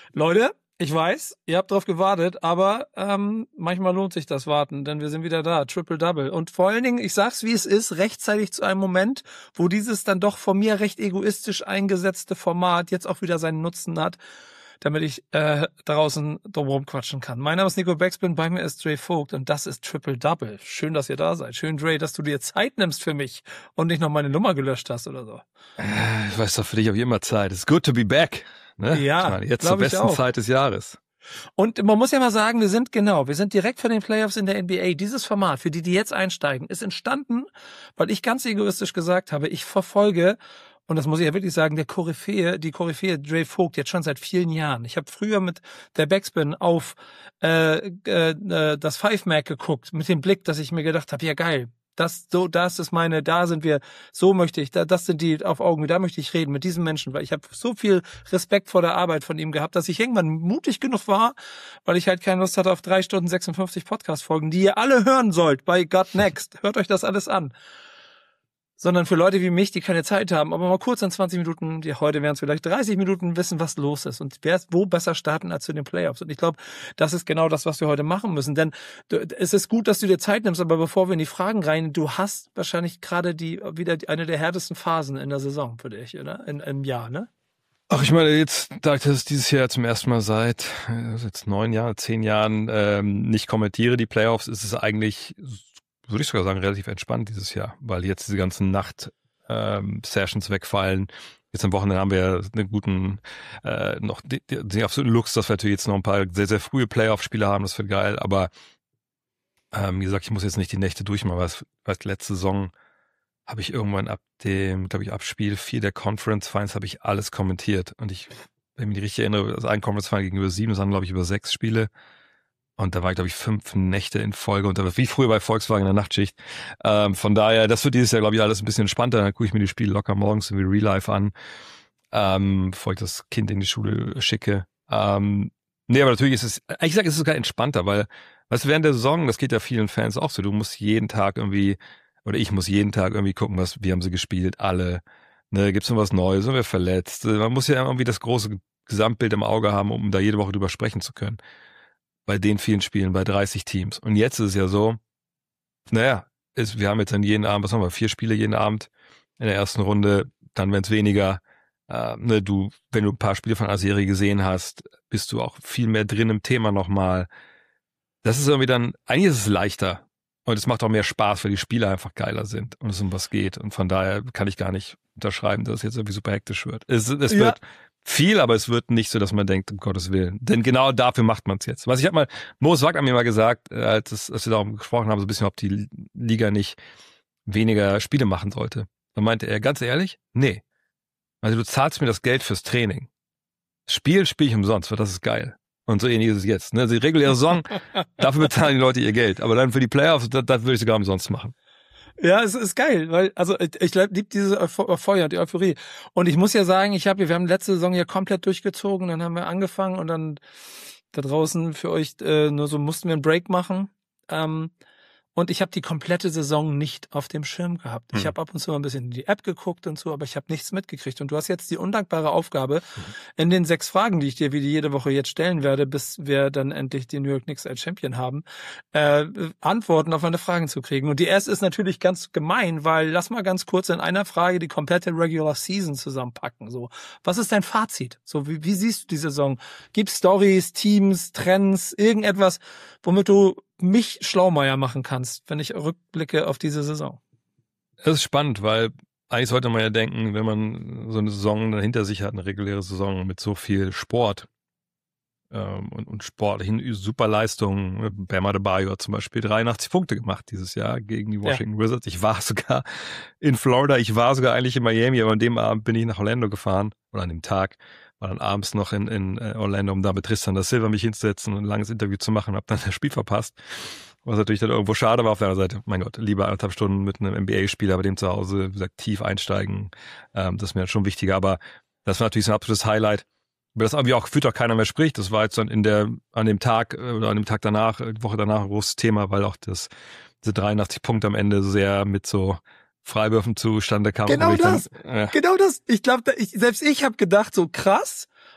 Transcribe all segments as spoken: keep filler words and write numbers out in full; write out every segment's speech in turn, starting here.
Leute, ich weiß, ihr habt drauf gewartet, aber ähm, manchmal lohnt sich das Warten, denn wir sind wieder da, Triple-Double. Und vor allen Dingen, ich sag's wie es ist, rechtzeitig zu einem Moment, wo dieses dann doch von mir recht egoistisch eingesetzte Format jetzt auch wieder seinen Nutzen hat, damit ich äh, draußen drumherum quatschen kann. Mein Name ist Nico Backspin, bei mir ist Dre Vogt und das ist Triple-Double. Schön, dass ihr da seid. Schön, Dre, dass du dir Zeit nimmst für mich und nicht noch meine Nummer gelöscht hast oder so. Ich weiß doch, für dich habe ich immer Zeit. It's good to be back. Ne? Ja, ich meine, jetzt zur besten auch. Zeit des Jahres. Und man muss ja mal sagen, wir sind genau, wir sind direkt vor den Playoffs in der N B A. Dieses Format, für die, die jetzt einsteigen, ist entstanden, weil ich ganz egoistisch gesagt habe, ich verfolge, und das muss ich ja wirklich sagen, der Koryphäe, die Koryphäe Dre Vogt jetzt schon seit vielen Jahren. Ich habe früher mit der Backspin auf äh, äh, das Five Mac geguckt, mit dem Blick, dass ich mir gedacht habe, ja geil, das so, das ist meine, da sind wir, so möchte ich, da, das sind die auf Augenhöhe, da möchte ich reden mit diesem Menschen, weil ich habe so viel Respekt vor der Arbeit von ihm gehabt, dass ich irgendwann mutig genug war, weil ich halt keine Lust hatte auf drei Stunden sechsundfünfzig Podcast-Folgen, die ihr alle hören sollt bei Got Next. Hört euch das alles an. Sondern für Leute wie mich, die keine Zeit haben, aber mal kurz in zwanzig Minuten, die heute wären es vielleicht dreißig Minuten, wissen, was los ist und wer wo besser starten als zu den Playoffs. Und ich glaube, das ist genau das, was wir heute machen müssen. Denn du, es ist gut, dass du dir Zeit nimmst, aber bevor wir in die Fragen rein, du hast wahrscheinlich gerade die wieder eine der härtesten Phasen in der Saison für dich, oder? In, im Jahr, ne? Ach, ich meine, jetzt, da ich das dieses Jahr zum ersten Mal seit äh, jetzt neun Jahren, zehn Jahren ähm, nicht kommentiere, die Playoffs, ist es eigentlich, würde ich sogar sagen, relativ entspannt dieses Jahr, weil jetzt diese ganzen Nacht-Sessions ähm, wegfallen. Jetzt am Wochenende haben wir ja einen guten, äh, noch den, den absoluten Lux, dass wir natürlich jetzt noch ein paar sehr, sehr frühe Playoff-Spiele haben, das wird geil, aber ähm, wie gesagt, ich muss jetzt nicht die Nächte durchmachen, weil, weil letzte Saison habe ich irgendwann ab dem, glaube ich, ab Spiel vier der Conference Finals habe ich alles kommentiert und ich, wenn ich mich richtig erinnere, das ein Conference Final gegenüber sieben, das waren, glaube ich, über sechs Spiele. Und da war ich, glaube ich, fünf Nächte in Folge unterwegs, wie früher bei Volkswagen in der Nachtschicht. Ähm, von daher, das wird dieses Jahr, glaube ich, alles ein bisschen entspannter. Dann gucke ich mir die Spiele locker morgens wie Real Life an, ähm, bevor ich das Kind in die Schule schicke. Ähm, nee, aber natürlich ist es, ich sage, es ist sogar entspannter, weil, weißt du, während der Saison, das geht ja vielen Fans auch so, du musst jeden Tag irgendwie, oder ich muss jeden Tag irgendwie gucken, was, wie haben sie gespielt, alle, ne, gibt's noch was Neues, sind wir verletzt? Man muss ja irgendwie das große Gesamtbild im Auge haben, um da jede Woche drüber sprechen zu können. Bei den vielen Spielen, bei dreißig Teams. Und jetzt ist es ja so, naja, ist, wir haben jetzt dann jeden Abend, was haben wir, vier Spiele jeden Abend in der ersten Runde, dann werden es weniger. Äh, ne, du, wenn du ein paar Spiele von einer Serie gesehen hast, bist du auch viel mehr drin im Thema nochmal. Das ist irgendwie dann, eigentlich ist es leichter. Und es macht auch mehr Spaß, weil die Spiele einfach geiler sind und es um was geht. Und von daher kann ich gar nicht unterschreiben, dass es jetzt irgendwie super hektisch wird. Es, es Ja. wird viel, aber es wird nicht so, dass man denkt, um Gottes Willen. Denn genau dafür macht man es jetzt. Was ich habe mal, Mo Swag hat mir mal gesagt, als, es, als wir darum gesprochen haben, so ein bisschen, ob die Liga nicht weniger Spiele machen sollte. Dann meinte er, ganz ehrlich, nee. Also du zahlst mir das Geld fürs Training. Spiel spiele ich umsonst, weil das ist geil. Und so ähnlich ist es jetzt. Ne? Die reguläre Saison, dafür bezahlen die Leute ihr Geld. Aber dann für die Playoffs, das, das würde ich sogar umsonst machen. Ja, es ist geil, weil also ich liebe diese Euphorie, die Euphorie. Und ich muss ja sagen, ich habe, wir haben letzte Saison ja komplett durchgezogen, dann haben wir angefangen und dann da draußen für euch äh, nur so mussten wir einen Break machen. Ähm, und ich habe die komplette Saison nicht auf dem Schirm gehabt. Ich Hm. habe ab und zu mal ein bisschen in die App geguckt und so, aber ich habe nichts mitgekriegt. Und du hast jetzt die undankbare Aufgabe, in den sechs Fragen, die ich dir wie jede Woche jetzt stellen werde, bis wir dann endlich die New York Knicks als Champion haben, äh, Antworten auf meine Fragen zu kriegen. Und die erste ist natürlich ganz gemein, weil lass mal ganz kurz in einer Frage die komplette Regular Season zusammenpacken. So, was ist dein Fazit? So, wie, wie siehst du die Saison? Gibt's Stories, Teams, Trends, irgendetwas, womit du mich Schlaumeier machen kannst, wenn ich rückblicke auf diese Saison? Das ist spannend, weil eigentlich sollte man ja denken, wenn man so eine Saison dann hinter sich hat, eine reguläre Saison mit so viel Sport ähm, und, und sportlichen Superleistungen. Bam Adebayo hat zum Beispiel dreiundachtzig Punkte gemacht dieses Jahr gegen die Washington ja. Wizards. Ich war sogar in Florida, ich war sogar eigentlich in Miami, aber an dem Abend bin ich nach Orlando gefahren, oder an dem Tag, war dann abends noch in, in Orlando, um da mit Tristan da Silva mich hinzusetzen und ein langes Interview zu machen, habe dann das Spiel verpasst. Was natürlich dann irgendwo schade war auf der anderen Seite. Mein Gott, lieber anderthalb Stunden mit einem N B A-Spieler bei dem zu Hause, wie gesagt, tief einsteigen. Ähm, das ist mir halt schon wichtiger. Aber das war natürlich so ein absolutes Highlight, über das irgendwie auch gefühlt auch keiner mehr spricht. Das war jetzt dann in der, an dem Tag oder an dem Tag danach, die Woche danach ein großes Thema, weil auch das, diese dreiundachtzig Punkte am Ende sehr mit so Freiwürfen zustande kam. Genau das, dann, äh, genau das. Ich glaube, ich, selbst ich habe gedacht, so krass.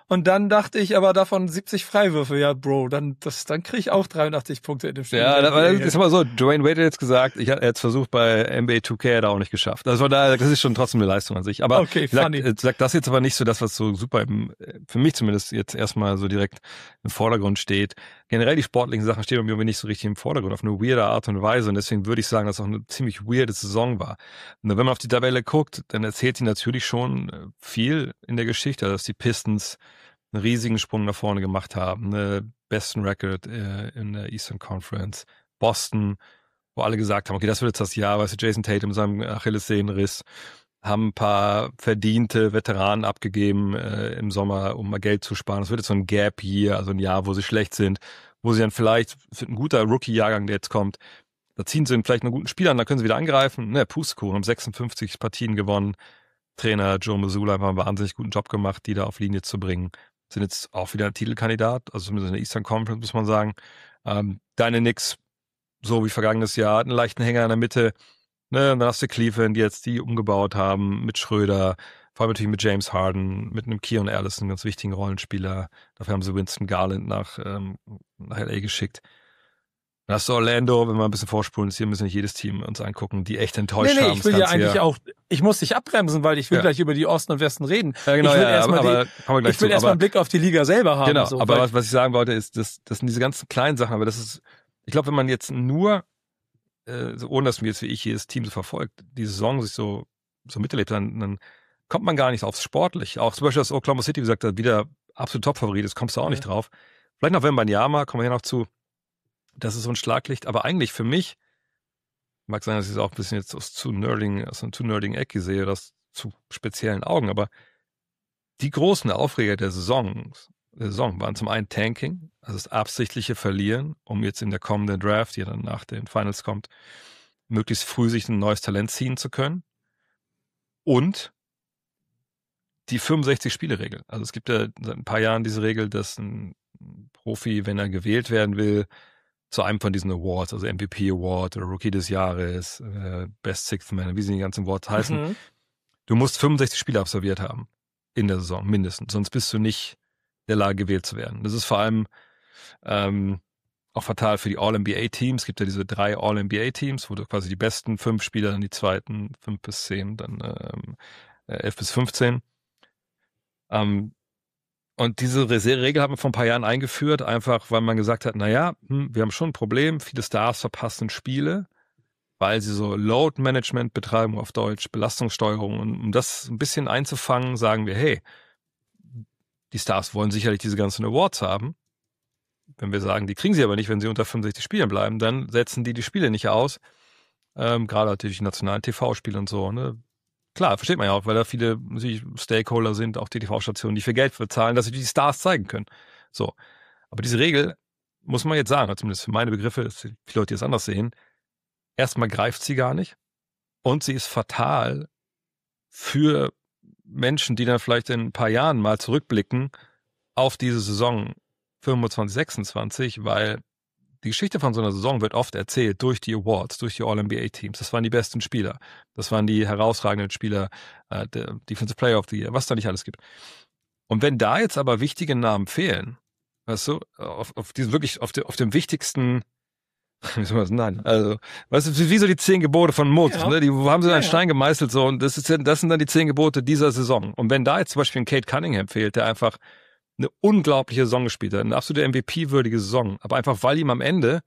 Und dann dachte ich aber davon siebzig Freiwürfe, ja Bro, dann das, dann kriege ich auch dreiundachtzig Punkte in dem Spiel. Ja, aber das ist mal so, Dwayne Wade hat jetzt gesagt, ich hätte es versucht bei N B A two K, hat er auch nicht geschafft. Also von daher, das ist schon trotzdem eine Leistung an sich. Aber okay, sagt, funny. sagt das jetzt aber nicht so das, was so super im, für mich zumindest jetzt erstmal so direkt im Vordergrund steht. Generell die sportlichen Sachen stehen bei mir nicht so richtig im Vordergrund, auf eine weirde Art und Weise. Und deswegen würde ich sagen, dass es auch eine ziemlich weirde Saison war. Und wenn man auf die Tabelle guckt, dann erzählt sie natürlich schon viel in der Geschichte, dass die Pistons einen riesigen Sprung nach vorne gemacht haben, einen besten Record äh, in der Eastern Conference. Boston, wo alle gesagt haben, okay, das wird jetzt das Jahr, weißt du, Jason Tatum mit seinem Achillessehnenriss, haben ein paar verdiente Veteranen abgegeben äh, im Sommer, um mal Geld zu sparen. Das wird jetzt so ein Gap Year, also ein Jahr, wo sie schlecht sind, wo sie dann vielleicht, für ein guter Rookie-Jahrgang, der jetzt kommt, da ziehen sie vielleicht einen guten Spieler an, da können sie wieder angreifen. Ne, Pustekuchen, haben sechsundfünfzig Partien gewonnen. Trainer Joe Mazzulla hat einen wahnsinnig guten Job gemacht, die da auf Linie zu bringen. Sind jetzt auch wieder ein Titelkandidat, also zumindest in der Eastern Conference, muss man sagen. Ähm, deine Knicks, so wie vergangenes Jahr, einen leichten Hänger in der Mitte. Ne, und dann hast du Cleveland jetzt, die umgebaut haben mit Schröder, vor allem natürlich mit James Harden, mit einem Keon Ellis, einen ganz wichtigen Rollenspieler. Dafür haben sie Winston Garland nach, ähm, nach L A geschickt. Dann hast du Orlando, wenn wir ein bisschen vorspulen, ist hier müssen nicht jedes Team uns angucken, die echt enttäuscht nee, nee, haben. ich will ja eigentlich Jahr. auch, ich muss dich abbremsen, weil ich will ja. gleich über die Osten und Westen reden. Ja, genau, ich will ja, erstmal aber, die, aber ich will erstmal einen Blick auf die Liga selber haben. Genau, so, aber was, was ich sagen wollte, ist, das, das sind diese ganzen kleinen Sachen, aber das ist, ich glaube, wenn man jetzt nur, äh, so, ohne dass mir jetzt wie ich jedes Team so verfolgt, die Saison sich so, so miterlebt, dann, dann kommt man gar nicht aufs Sportliche. Auch zum Beispiel, dass Oklahoma City, wie gesagt, wieder absolut Top-Favorit ist, kommst du auch ja. nicht drauf. Vielleicht noch Wembanyama, kommen wir hier noch zu. Das ist so ein Schlaglicht, aber eigentlich für mich, mag sein, dass ich es auch ein bisschen jetzt aus zu nerding, aus einer zu nerdigen Ecke sehe, das zu speziellen Augen, aber die großen Aufreger der Saison, der Saison waren zum einen Tanking, also das absichtliche Verlieren, um jetzt in der kommenden Draft, die dann nach den Finals kommt, möglichst früh sich ein neues Talent ziehen zu können. Und die fünfundsechzig-Spiele-Regel. Also es gibt ja seit ein paar Jahren diese Regel, dass ein Profi, wenn er gewählt werden will, zu einem von diesen Awards, also M V P Award oder Rookie des Jahres, äh, Best Sixth Man, wie sie die ganzen Awards heißen, Mhm. du musst fünfundsechzig Spiele absolviert haben in der Saison, mindestens. Sonst bist du nicht in der Lage, gewählt zu werden. Das ist vor allem ähm, auch fatal für die All-N B A-Teams. Es gibt ja diese drei All-N B A-Teams, wo du quasi die besten fünf Spieler, dann die zweiten fünf bis zehn, dann ähm, elf bis fünfzehn. Ähm, Und diese Regel haben wir vor ein paar Jahren eingeführt, einfach weil man gesagt hat, naja, hm, wir haben schon ein Problem, viele Stars verpassen Spiele, weil sie so Load-Management betreiben, auf Deutsch, Belastungssteuerung. Und um das ein bisschen einzufangen, sagen wir, hey, die Stars wollen sicherlich diese ganzen Awards haben. Wenn wir sagen, die kriegen sie aber nicht, wenn sie unter fünfundsechzig Spielen bleiben, dann setzen die die Spiele nicht aus. Ähm, gerade natürlich die nationalen T V-Spiele und so, ne? Klar, versteht man ja auch, weil da viele natürlich Stakeholder sind, auch die T V-Stationen, die viel Geld bezahlen, dass sie die Stars zeigen können. So. Aber diese Regel, muss man jetzt sagen, zumindest für meine Begriffe, dass viele Leute das anders sehen, erstmal greift sie gar nicht und sie ist fatal für Menschen, die dann vielleicht in ein paar Jahren mal zurückblicken auf diese Saison fünfundzwanzig, sechsundzwanzig, weil die Geschichte von so einer Saison wird oft erzählt durch die Awards, durch die All-N B A-Teams. Das waren die besten Spieler. Das waren die herausragenden Spieler, äh, der Defensive Player of the Year, was da nicht alles gibt. Und wenn da jetzt aber wichtige Namen fehlen, weißt du, auf, auf diesem wirklich, auf, de, auf dem wichtigsten, wie soll man das nennen? Also, weißt du, wie so die zehn Gebote von Moses, ja. ne? Die haben sie in einen ja, Stein ja. gemeißelt, so, und das ist, das sind dann die zehn Gebote dieser Saison. Und wenn da jetzt zum Beispiel ein Kate Cunningham fehlt, der einfach eine unglaubliche Saison gespielt hat, eine absolute M V P-würdige Saison, aber einfach, weil ihm am Ende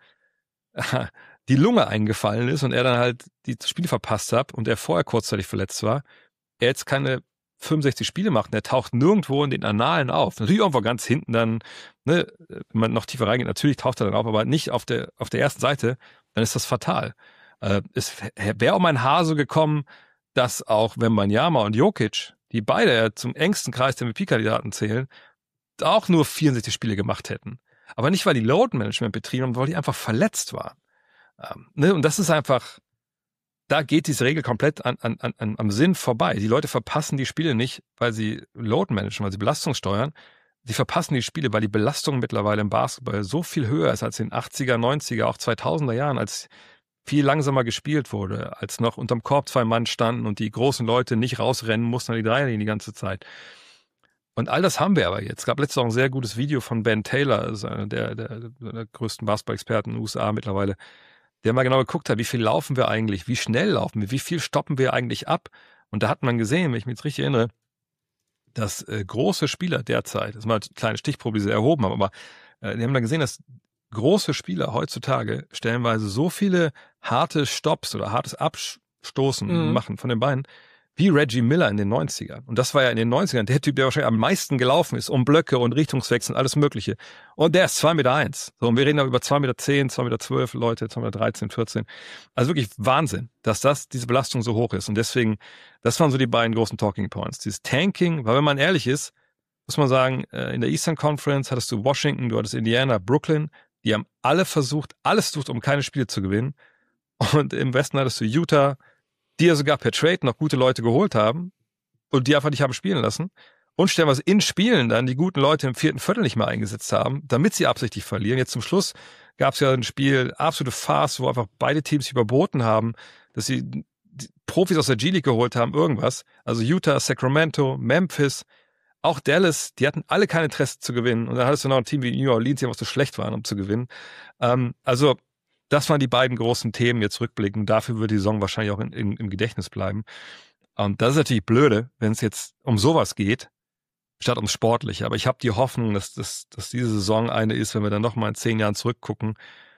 die Lunge eingefallen ist und er dann halt die Spiele verpasst hat und er vorher kurzzeitig verletzt war, er jetzt keine fünfundsechzig Spiele macht und er taucht nirgendwo in den Annalen auf. Natürlich irgendwo ganz hinten dann, ne, wenn man noch tiefer reingeht, natürlich taucht er dann auf, aber nicht auf der auf der ersten Seite, dann ist das fatal. Äh, es wäre um ein Haar so gekommen, dass auch Wembanyama und Jokic, die beide ja zum engsten Kreis der M V P-Kandidaten zählen, auch nur vierundsechzig Spiele gemacht hätten. Aber nicht, weil die Load-Management betrieben haben, weil die einfach verletzt waren. Ähm, ne? Und das ist einfach, da geht diese Regel komplett an, an, an, am Sinn vorbei. Die Leute verpassen die Spiele nicht, weil sie Load-Managen, weil sie Belastung steuern. Sie verpassen die Spiele, weil die Belastung mittlerweile im Basketball so viel höher ist als in den achtziger, neunziger, auch zweitausender Jahren, als viel langsamer gespielt wurde, als noch unterm Korb zwei Mann standen und die großen Leute nicht rausrennen mussten an die Dreierlinie die ganze Zeit. Und all das haben wir aber jetzt. Es gab letztens auch ein sehr gutes Video von Ben Taylor, also einer der, der, der größten Basketball-Experten in den U S A mittlerweile, der mal genau geguckt hat, wie viel laufen wir eigentlich, wie schnell laufen wir, wie viel stoppen wir eigentlich ab. Und da hat man gesehen, wenn ich mich jetzt richtig erinnere, dass äh, große Spieler derzeit, das ist mal eine kleine Stichprobe, die sie erhoben haben, aber äh, die haben dann gesehen, dass große Spieler heutzutage stellenweise so viele harte Stops oder hartes Abstoßen Mhm. machen von den Beinen, wie Reggie Miller in den neunzigern. Und das war ja in den neunzigern der Typ, der wahrscheinlich am meisten gelaufen ist, um Blöcke und Richtungswechsel und alles Mögliche. Und der ist zwei Meter eins. So, und wir reden da über zwei Meter zehn, zwei Meter zwölf Leute, zwei Meter dreizehn, vierzehn. Also wirklich Wahnsinn, dass das, diese Belastung so hoch ist. Und deswegen, das waren so die beiden großen Talking Points. Dieses Tanking, weil wenn man ehrlich ist, muss man sagen, in der Eastern Conference hattest du Washington, du hattest Indiana, Brooklyn, die haben alle versucht, alles versucht, um keine Spiele zu gewinnen. Und im Westen hattest du Utah, die ja sogar per Trade noch gute Leute geholt haben und die einfach nicht haben spielen lassen und stellenweise in Spielen dann die guten Leute im vierten Viertel nicht mehr eingesetzt haben, damit sie absichtlich verlieren. Jetzt zum Schluss gab es ja ein Spiel, absolute Farce, wo einfach beide Teams überboten haben, dass sie Profis aus der G-League geholt haben, irgendwas. Also Utah, Sacramento, Memphis, auch Dallas, die hatten alle kein Interesse zu gewinnen. Und dann hattest du noch ein Team wie New Orleans, die einfach so schlecht waren, um zu gewinnen. Ähm, also das waren die beiden großen Themen jetzt rückblickend. Dafür wird die Saison wahrscheinlich auch in, in, im Gedächtnis bleiben. Und das ist natürlich blöde, wenn es jetzt um sowas geht, statt ums Sportliche. Aber ich habe die Hoffnung, dass, dass, dass diese Saison eine ist, wenn wir dann nochmal in zehn Jahren zurückgucken,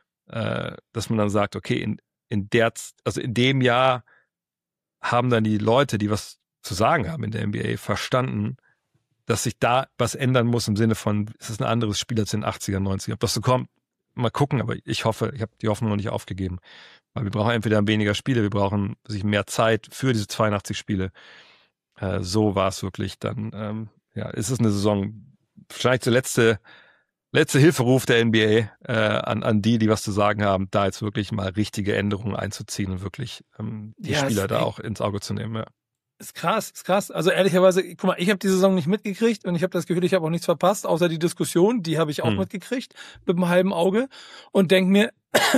äh, dass man dann sagt, okay, in, in der, also in dem Jahr haben dann die Leute, die was zu sagen haben in der N B A, verstanden, dass sich da was ändern muss im Sinne von, es ist ein anderes Spiel als in den achtziger, neunziger. Ob das so kommt, mal gucken, aber ich hoffe, ich habe die Hoffnung noch nicht aufgegeben. Weil wir brauchen entweder weniger Spiele, wir brauchen sich mehr Zeit für diese zweiundachtzig Spiele. Äh, so war es wirklich dann. Ähm, ja, ist es eine Saison, wahrscheinlich der letzte, letzte Hilferuf der N B A äh, an, an die, die was zu sagen haben, da jetzt wirklich mal richtige Änderungen einzuziehen und wirklich ähm, die Ja, Spieler es- da auch ins Auge zu nehmen. Ja. Ist krass, ist krass. Also ehrlicherweise, guck mal, ich habe die Saison nicht mitgekriegt und ich habe das Gefühl, ich habe auch nichts verpasst, außer die Diskussion, die habe ich auch Hm. mitgekriegt, mit einem halben Auge und denk mir,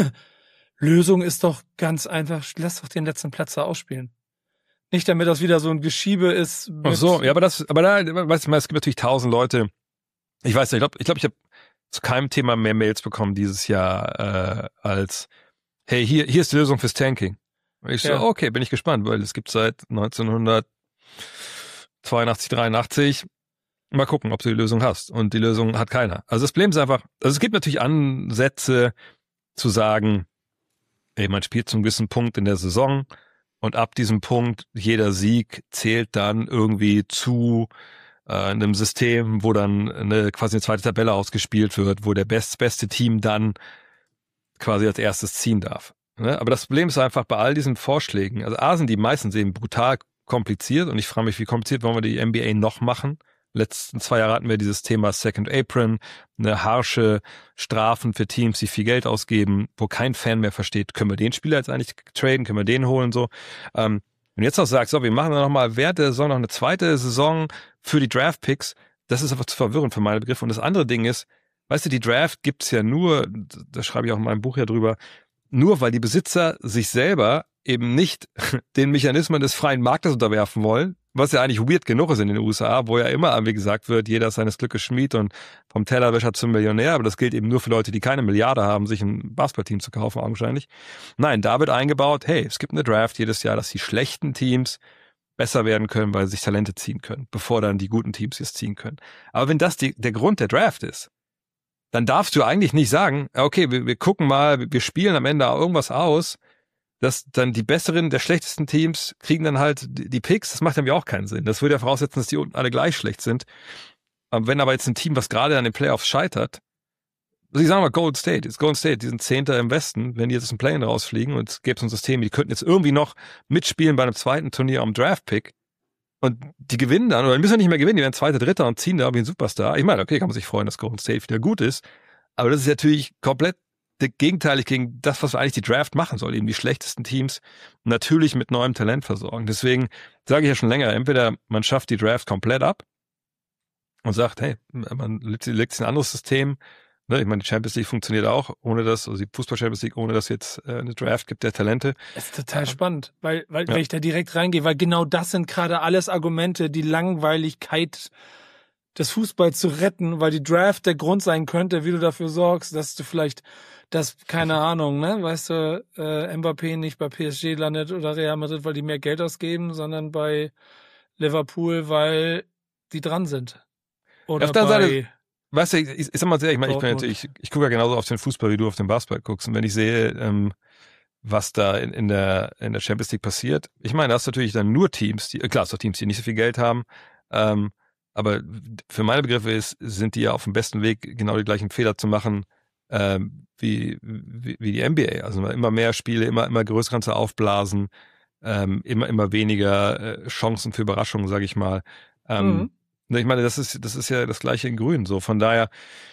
Lösung ist doch ganz einfach, lass doch den letzten Platz da ausspielen. Nicht, damit das wieder so ein Geschiebe ist. Ach Mit, so, ja, aber das, aber da, weißt du, es gibt natürlich tausend Leute. Ich weiß nicht, ich glaube, ich glaube, ich habe zu keinem Thema mehr Mails bekommen dieses Jahr äh, als, hey, hier, hier ist die Lösung fürs Tanking. Und ich so, Ja. okay, bin ich gespannt, weil es gibt seit neunzehnhundertzweiundachtzig, dreiundachtzig. Mal gucken, ob du die Lösung hast. Und die Lösung hat keiner. Also das Problem ist einfach, also es gibt natürlich Ansätze zu sagen, ey, man spielt zum gewissen Punkt in der Saison und ab diesem Punkt, jeder Sieg zählt dann irgendwie zu äh, einem System, wo dann eine quasi eine zweite Tabelle ausgespielt wird, wo der best, beste Team dann quasi als erstes ziehen darf. Ne? Aber das Problem ist einfach bei all diesen Vorschlägen, also A sind die meistens eben brutal kompliziert und ich frage mich, wie kompliziert wollen wir die N B A noch machen? Letzten zwei Jahre hatten wir dieses Thema Second Apron, eine harsche Strafen für Teams, die viel Geld ausgeben, wo kein Fan mehr versteht, können wir den Spieler jetzt eigentlich traden, können wir den holen, so. Ähm, wenn du jetzt noch sagst, so, wir machen dann nochmal während der Saison noch eine zweite Saison für die Draft-Picks, das ist einfach zu verwirrend für meine Begriffe. Und das andere Ding ist, weißt du, die Draft gibt's ja nur, da schreibe ich auch in meinem Buch ja drüber, nur weil die Besitzer sich selber eben nicht den Mechanismen des freien Marktes unterwerfen wollen, was ja eigentlich weird genug ist in den U S A, wo ja immer, wie gesagt wird, jeder ist seines Glückes Schmied und vom Tellerwäscher zum Millionär, aber das gilt eben nur für Leute, die keine Milliarde haben, sich ein Basketballteam zu kaufen, augenscheinlich. Nein, da wird eingebaut, hey, es gibt eine Draft jedes Jahr, dass die schlechten Teams besser werden können, weil sie sich Talente ziehen können, bevor dann die guten Teams es ziehen können. Aber wenn das die, der Grund der Draft ist, dann darfst du eigentlich nicht sagen, okay, wir, wir gucken mal, wir spielen am Ende irgendwas aus, dass dann die besseren der schlechtesten Teams kriegen dann halt die, die Picks. Das macht dann ja auch keinen Sinn. Das würde ja voraussetzen, dass die unten alle gleich schlecht sind. Aber wenn aber jetzt ein Team, was gerade an den Playoffs scheitert, also ich sage mal Golden State, jetzt Golden State, die sind Zehnter im Westen, wenn die jetzt aus dem Play-In rausfliegen und es gäbe so ein System, die könnten jetzt irgendwie noch mitspielen bei einem zweiten Turnier am Draft-Pick und die gewinnen dann, oder die müssen ja nicht mehr gewinnen, die werden Zweiter, Dritter und ziehen da irgendwie einen Superstar. Ich meine, okay, kann man sich freuen, dass Golden State wieder gut ist, aber das ist natürlich komplett gegenteilig gegen das, was eigentlich die Draft machen soll, eben die schlechtesten Teams natürlich mit neuem Talent versorgen. Deswegen sage ich ja schon länger, entweder man schafft die Draft komplett ab und sagt, hey, man legt sich ein anderes System. Ne? Ich meine, die Champions League funktioniert auch ohne das, also die Fußball-Champions League, ohne dass jetzt äh, eine Draft gibt der Talente. Das ist total ja. spannend, weil, weil ja. wenn ich da direkt reingehe, weil genau das sind gerade alles Argumente, die Langweiligkeit des Fußballs zu retten, weil die Draft der Grund sein könnte, wie du dafür sorgst, dass du vielleicht, dass, keine Ahnung, ne, weißt du, äh, Mbappé nicht bei P S G landet oder Real Madrid, weil die mehr Geld ausgeben, sondern bei Liverpool, weil die dran sind. Oder auf der bei... Seite, weißt du, ich, ich, ich sag mal sehr, ich meine, ich, kann ich, ich gucke ja genauso auf den Fußball, wie du auf den Basketball guckst. Und wenn ich sehe, ähm, was da in, in der in der Champions League passiert, ich meine, da hast du natürlich dann nur Teams, die, klar, es sind Teams, die nicht so viel Geld haben, ähm, aber für meine Begriffe ist, sind die ja auf dem besten Weg, genau die gleichen Fehler zu machen, ähm, wie, wie, wie die N B A. Also immer mehr Spiele, immer, immer größer kannst du aufblasen, ähm, immer, immer weniger äh, Chancen für Überraschungen, sage ich mal. Ähm, Mhm. Ich meine, das ist, das ist ja das Gleiche in Grün, so. Von daher.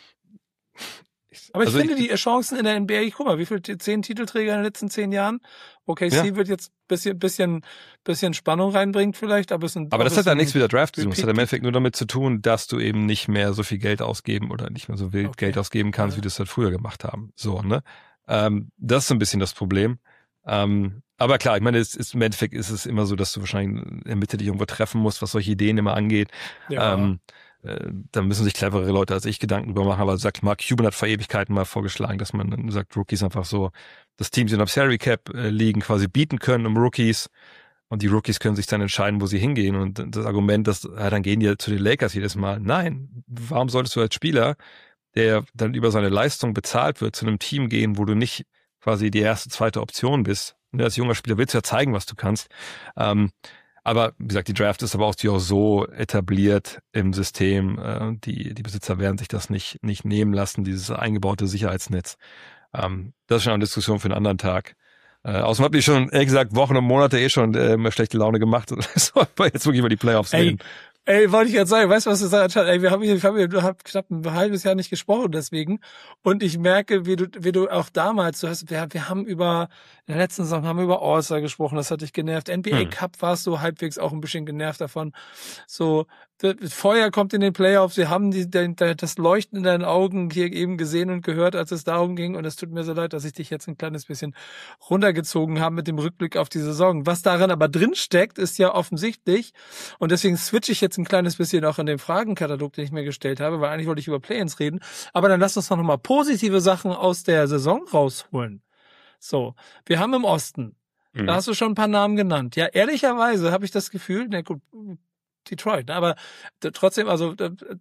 Aber ich also finde ich, die Chancen in der N B A, ich guck mal, wie viele zehn Titelträger in den letzten zehn Jahren? O K C ja. wird jetzt bisschen, bisschen, bisschen Spannung reinbringen vielleicht, aber es sind. Aber das hat ja nichts mit der Draft zu tun. Repeat- Das hat im Endeffekt nur damit zu tun, dass du eben nicht mehr so viel Geld ausgeben oder nicht mehr so viel Okay. Geld ausgeben kannst, Ja. wie du es halt früher gemacht haben. So, ne? Ähm, das ist so ein bisschen das Problem. Ähm, aber klar, ich meine, es ist, im Endeffekt ist es immer so, dass du wahrscheinlich in der Mitte dich irgendwo treffen musst, was solche Ideen immer angeht. Ja. Ähm, äh, da müssen sich cleverere Leute als ich Gedanken drüber machen. Aber sagt, Mark Cuban hat vor Ewigkeiten mal vorgeschlagen, dass man dann sagt, Rookies einfach so, dass Teams in der Salary Cap äh, liegen, quasi bieten können um Rookies. Und die Rookies können sich dann entscheiden, wo sie hingehen. Und das Argument, dass ja, dann gehen die zu den Lakers jedes Mal. Nein, warum solltest du als Spieler, der dann über seine Leistung bezahlt wird, zu einem Team gehen, wo du nicht quasi die erste, zweite Option bist? Und als junger Spieler willst du ja zeigen, was du kannst. Ähm, aber wie gesagt, die Draft ist aber auch, die auch so etabliert im System. Äh, die, die Besitzer werden sich das nicht, nicht nehmen lassen, dieses eingebaute Sicherheitsnetz. Ähm, das ist schon eine Diskussion für einen anderen Tag. Äh, außerdem habe ich schon, ehrlich gesagt, Wochen und Monate eh schon äh, immer schlechte Laune gemacht. So, aber jetzt wirklich über die Playoffs Ey, reden. ey, wollte ich jetzt sagen, weißt du, was du sagst? Ey, wir haben hier, wir haben hier hab knapp ein halbes Jahr nicht gesprochen deswegen. Und ich merke, wie du, wie du auch damals, du hast, wir, wir haben über, in der letzten Saison haben wir über All-Star gesprochen, das hat dich genervt. N B A Hm. Cup warst du halbwegs auch ein bisschen genervt davon. So, Feuer kommt in den Playoffs, wir haben die, die, das Leuchten in deinen Augen hier eben gesehen und gehört, als es darum ging. Und es tut mir so leid, dass ich dich jetzt ein kleines bisschen runtergezogen habe mit dem Rückblick auf die Saison. Was darin aber drin steckt, ist ja offensichtlich, und deswegen switche ich jetzt ein kleines bisschen auch in den Fragenkatalog, den ich mir gestellt habe, weil eigentlich wollte ich über Play-ins reden. Aber dann lass uns noch mal positive Sachen aus der Saison rausholen. So, wir haben im Osten, Mhm. da hast du schon ein paar Namen genannt. Ja, ehrlicherweise habe ich das Gefühl, na gut, Detroit, aber trotzdem, also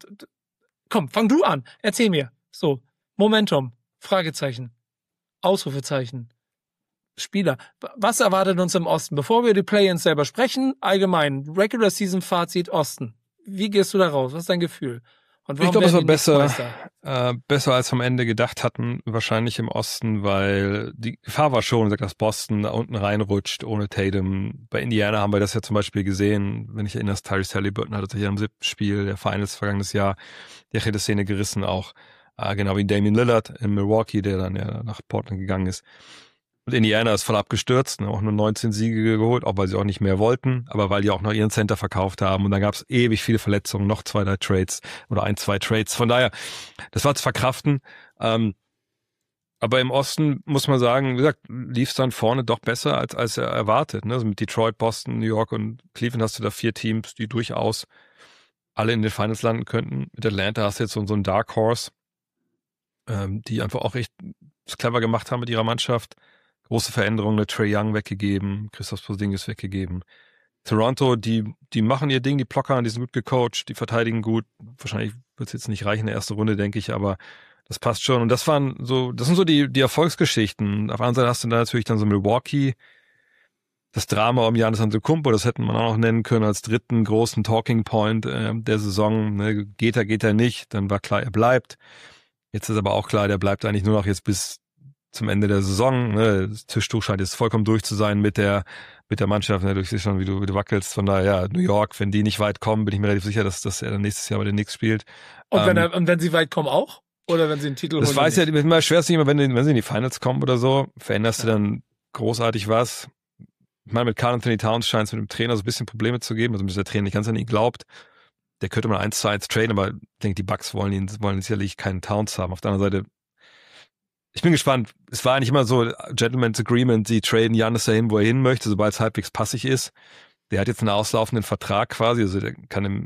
komm, fang du an, erzähl mir. So, Momentum, Fragezeichen, Ausrufezeichen, Spieler. Was erwartet uns im Osten? Bevor wir die Play-ins selber sprechen, allgemein, Regular Season Fazit Osten. Wie gehst du da raus? Was ist dein Gefühl? Und Ich glaube, es war werden die besser, Meister? äh, besser als wir am Ende gedacht hatten, wahrscheinlich im Osten, weil die Gefahr war schon, dass Boston da unten reinrutscht ohne Tatum. Bei Indiana haben wir das ja zum Beispiel gesehen, wenn ich erinnere, Tyrese Halliburton hatte hier im siebten Spiel der Finals vergangenes Jahr die Achillessehne gerissen auch, äh, genau wie Damian Lillard in Milwaukee, der dann ja nach Portland gegangen ist. Und Indiana ist voll abgestürzt, ne, auch nur neunzehn Siege geholt, auch weil sie auch nicht mehr wollten, aber weil die auch noch ihren Center verkauft haben. Und dann gab es ewig viele Verletzungen, noch zwei, drei Trades oder ein, zwei Trades. Von daher, das war zu verkraften. Ähm, aber im Osten muss man sagen, wie gesagt, lief es dann vorne doch besser als, als erwartet. Ne? Also mit Detroit, Boston, New York und Cleveland hast du da vier Teams, die durchaus alle in den Finals landen könnten. Mit Atlanta hast du jetzt so, so einen Dark Horse, ähm, die einfach auch echt clever gemacht haben mit ihrer Mannschaft. Große Veränderungen, eine Trae Young weggegeben, Christoph Porzingis weggegeben. Toronto, die die machen ihr Ding, die plockern, die sind gut gecoacht, die verteidigen gut. Wahrscheinlich wird es jetzt nicht reichen in der ersten Runde, denke ich, aber das passt schon. Und das waren so, das sind so die die Erfolgsgeschichten. Auf der anderen Seite hast du da natürlich dann so Milwaukee, das Drama um Giannis Antetokounmpo, das hätten man auch noch nennen können als dritten großen Talking Point äh, der Saison. Ne? Geht er, geht er nicht, dann war klar, er bleibt. Jetzt ist aber auch klar, der bleibt eigentlich nur noch jetzt bis zum Ende der Saison. Ne? Das Tischtuch scheint jetzt vollkommen durch zu sein mit der mit der Mannschaft. Ne? Du siehst schon, wie du, wie du wackelst. Von daher, ja, New York, wenn die nicht weit kommen, bin ich mir relativ sicher, dass, dass er dann nächstes Jahr bei den Knicks spielt. Und ähm, wenn er, und wenn sie weit kommen auch? Oder wenn sie einen Titel Das holen? weiß ja, nicht? immer schwer ist nicht immer, wenn, wenn sie in die Finals kommen oder so, veränderst Ja. du dann großartig was. Ich meine, mit Karl Anthony Towns scheint es mit dem Trainer so ein bisschen Probleme zu geben, also mit der Trainer nicht ganz an ihn glaubt. Der könnte mal eins zu eins traden, aber ich denke, die Bucks wollen ihn, wollen sicherlich keinen Towns haben. Auf der anderen Seite, ich bin gespannt. Es war eigentlich immer so, Gentleman's Agreement, sie traden Giannis dahin, wo er hin möchte, sobald es halbwegs passig ist. Der hat jetzt einen auslaufenden Vertrag quasi, also der kann im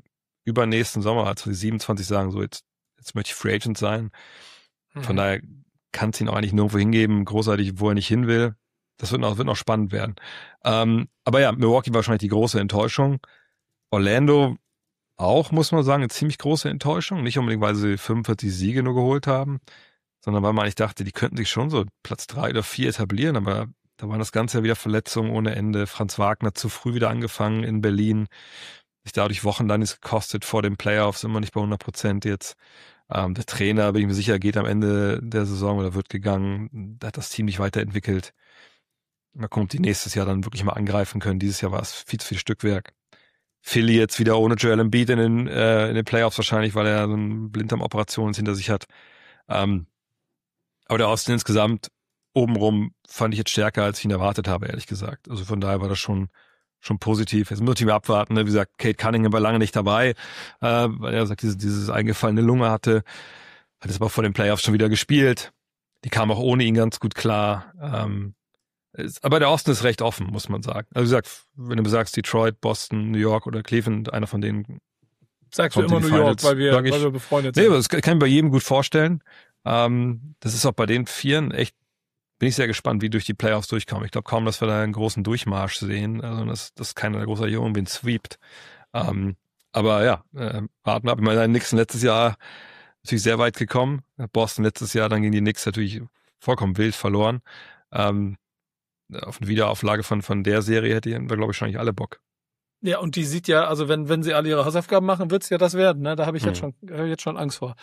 übernächsten Sommer, also die siebenundzwanzig sagen, so jetzt, jetzt möchte ich Free Agent sein. Von mhm. daher kann es ihn auch eigentlich nirgendwo hingeben, großartig, wo er nicht hin will. Das wird noch, wird noch spannend werden. Ähm, aber ja, Milwaukee war wahrscheinlich die große Enttäuschung. Orlando auch, muss man sagen, eine ziemlich große Enttäuschung. Nicht unbedingt, weil sie fünfundvierzig Siege nur geholt haben, sondern weil man eigentlich dachte, die könnten sich schon so Platz drei oder vier etablieren, aber da waren das Ganze ja wieder Verletzungen ohne Ende. Franz Wagner zu früh wieder angefangen in Berlin. Sich dadurch Wochen dann ist gekostet vor den Playoffs, immer nicht bei hundert Prozent jetzt. Ähm, der Trainer, bin ich mir sicher, geht am Ende der Saison oder wird gegangen. Da hat das Team nicht weiterentwickelt. Mal gucken, ob die nächstes Jahr dann wirklich mal angreifen können. Dieses Jahr war es viel zu viel Stückwerk. Philly jetzt wieder ohne Joel Embiid in den, äh, in den Playoffs wahrscheinlich, weil er so eine Blinddarm-Operation hinter sich hat. Ähm, aber der Osten insgesamt obenrum fand ich jetzt stärker, als ich ihn erwartet habe, ehrlich gesagt. Also von daher war das schon schon positiv. Jetzt muss ich mir abwarten. Ne? Wie gesagt, Kate Cunningham war lange nicht dabei, äh, weil er sagt, dieses, dieses eingefallene Lunge hatte. Hat es aber vor den Playoffs schon wieder gespielt. Die kam auch ohne ihn ganz gut klar. Ähm, ist, aber der Osten ist recht offen, muss man sagen. Also wie gesagt, wenn du sagst Detroit, Boston, New York oder Cleveland, einer von denen. Sagst du immer New York, weil wir, ich, weil wir befreundet sind. Nee, das kann ich mir bei jedem gut vorstellen. Ähm, das ist auch bei den Vieren echt, bin ich sehr gespannt, wie durch die Playoffs durchkommen. Ich glaube kaum, dass wir da einen großen Durchmarsch sehen. Also das, das keiner der großer Junge wen sweept. Ähm, aber ja, äh, warten wir ab. Ich meine, Nixon letztes Jahr natürlich sehr weit gekommen. Boston letztes Jahr dann gegen die Knicks natürlich vollkommen wild verloren. Ähm, auf eine Wiederauflage von, von der Serie hätten wir, glaube ich, wahrscheinlich alle Bock. Ja, und die sieht ja, also wenn, wenn sie alle ihre Hausaufgaben machen, wird's ja das werden. Ne? Da habe ich jetzt hm. schon, hab ich jetzt schon Angst vor.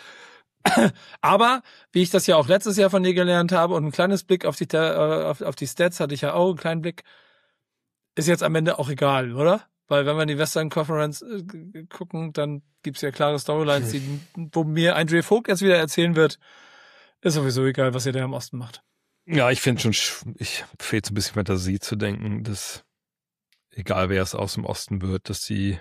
Aber, wie ich das ja auch letztes Jahr von dir gelernt habe und ein kleines Blick auf die, auf, auf die Stats hatte ich ja auch, einen kleinen Blick, ist jetzt am Ende auch egal, oder? Weil wenn wir in die Western Conference äh, gucken, dann gibt's ja klare Storylines, die, wo mir Andre Vogt jetzt wieder erzählen wird, ist sowieso egal, was ihr da im Osten macht. Ja, ich finde schon, ich fehlt so ein bisschen Fantasie zu denken, dass egal wer es aus dem Osten wird, dass die,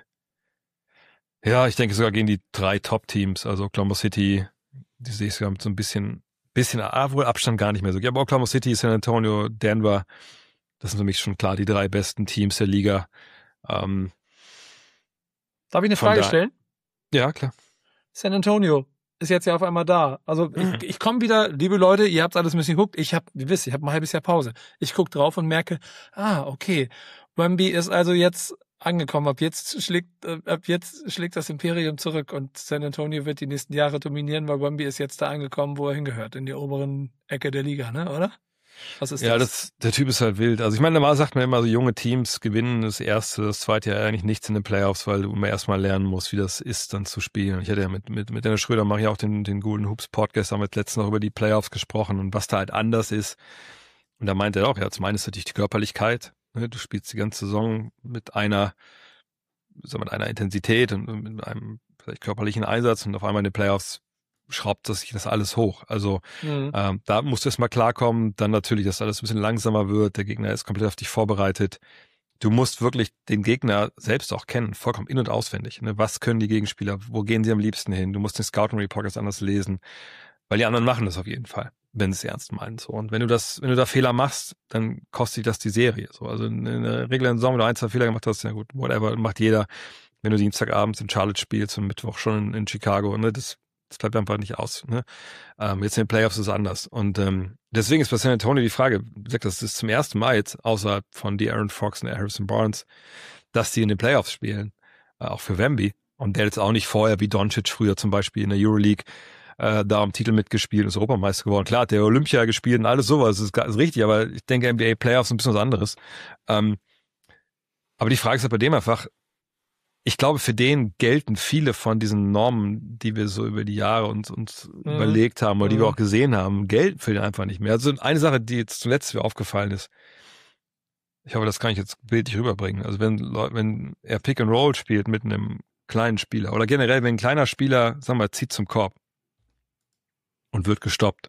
ja, ich denke sogar gegen die drei Top-Teams, also Oklahoma City, die sehe ich sogar mit so ein bisschen, bisschen, ah, wohl Abstand gar nicht mehr so. Ja, aber Oklahoma City, San Antonio, Denver, das sind für mich schon klar die drei besten Teams der Liga. Ähm, Darf ich eine Frage da, stellen? Ja, klar. San Antonio ist jetzt ja auf einmal da. Also ich, ich komme wieder, liebe Leute, ihr habt alles ein bisschen geguckt. Ich habe, ihr wisst, ich habe ein halbes Jahr Pause. Ich gucke drauf und merke, ah, okay, Wemby ist also jetzt angekommen. Ab jetzt schlägt, äh, ab jetzt schlägt das Imperium zurück und San Antonio wird die nächsten Jahre dominieren, weil Wemby ist jetzt da angekommen, wo er hingehört, in die oberen Ecke der Liga, ne, oder? Was ist ja, das? das, der Typ ist halt wild. Also ich meine, normal sagt man immer, so junge Teams gewinnen das erste, das zweite Jahr eigentlich nichts in den Playoffs, weil du immer erstmal lernen musst, wie das ist, dann zu spielen. Ich hatte ja mit, mit, mit Dennis Schröder mache ich auch den, den Golden Hoops Podcast, haben wir letztens noch über die Playoffs gesprochen und was da halt anders ist. Und da meinte er auch, ja, zum einen ist natürlich die Körperlichkeit. Ne? Du spielst die ganze Saison mit einer, so mit einer Intensität und mit einem vielleicht körperlichen Einsatz und auf einmal in den Playoffs schraubt das sich das alles hoch. Also mhm. ähm, da musst du erst mal klarkommen, dann natürlich, dass alles ein bisschen langsamer wird, der Gegner ist komplett auf dich vorbereitet. Du musst wirklich den Gegner selbst auch kennen, vollkommen in- und auswendig. Ne? Was können die Gegenspieler, wo gehen sie am liebsten hin? Du musst den Scouting Report ganz anders lesen, weil die anderen machen das auf jeden Fall, wenn sie es ernst meinen. So. Und wenn du das, wenn du da Fehler machst, dann kostet dich das die Serie. So. Also in der regulären Saison, wenn du ein, zwei Fehler gemacht hast, ja gut, whatever, macht jeder. Wenn du Dienstagabends in Charlotte spielst und Mittwoch schon in, in Chicago, ne, das Das bleibt einfach nicht aus. Ne? Ähm, jetzt in den Playoffs ist es anders. Und ähm, deswegen ist bei San Antonio die Frage, wie gesagt, das ist zum ersten Mal jetzt, außerhalb von De'Aaron Fox und Harrison Barnes, dass die in den Playoffs spielen. Äh, auch für Wemby. Und der jetzt auch nicht vorher, wie Doncic früher zum Beispiel in der Euroleague, äh, da am Titel mitgespielt und ist Europameister geworden. Klar, hat der Olympia gespielt und alles sowas, das ist, ist richtig, aber ich denke, N B A Playoffs sind ein bisschen was anderes. Ähm, aber die Frage ist halt bei dem einfach, ich glaube, für den gelten viele von diesen Normen, die wir so über die Jahre uns, uns mhm. überlegt haben oder die mhm. wir auch gesehen haben, gelten für den einfach nicht mehr. Also eine Sache, die jetzt zuletzt mir aufgefallen ist, ich hoffe, das kann ich jetzt bildlich rüberbringen. Also wenn, wenn er Pick and Roll spielt mit einem kleinen Spieler oder generell, wenn ein kleiner Spieler, sagen wir mal, zieht zum Korb und wird gestoppt.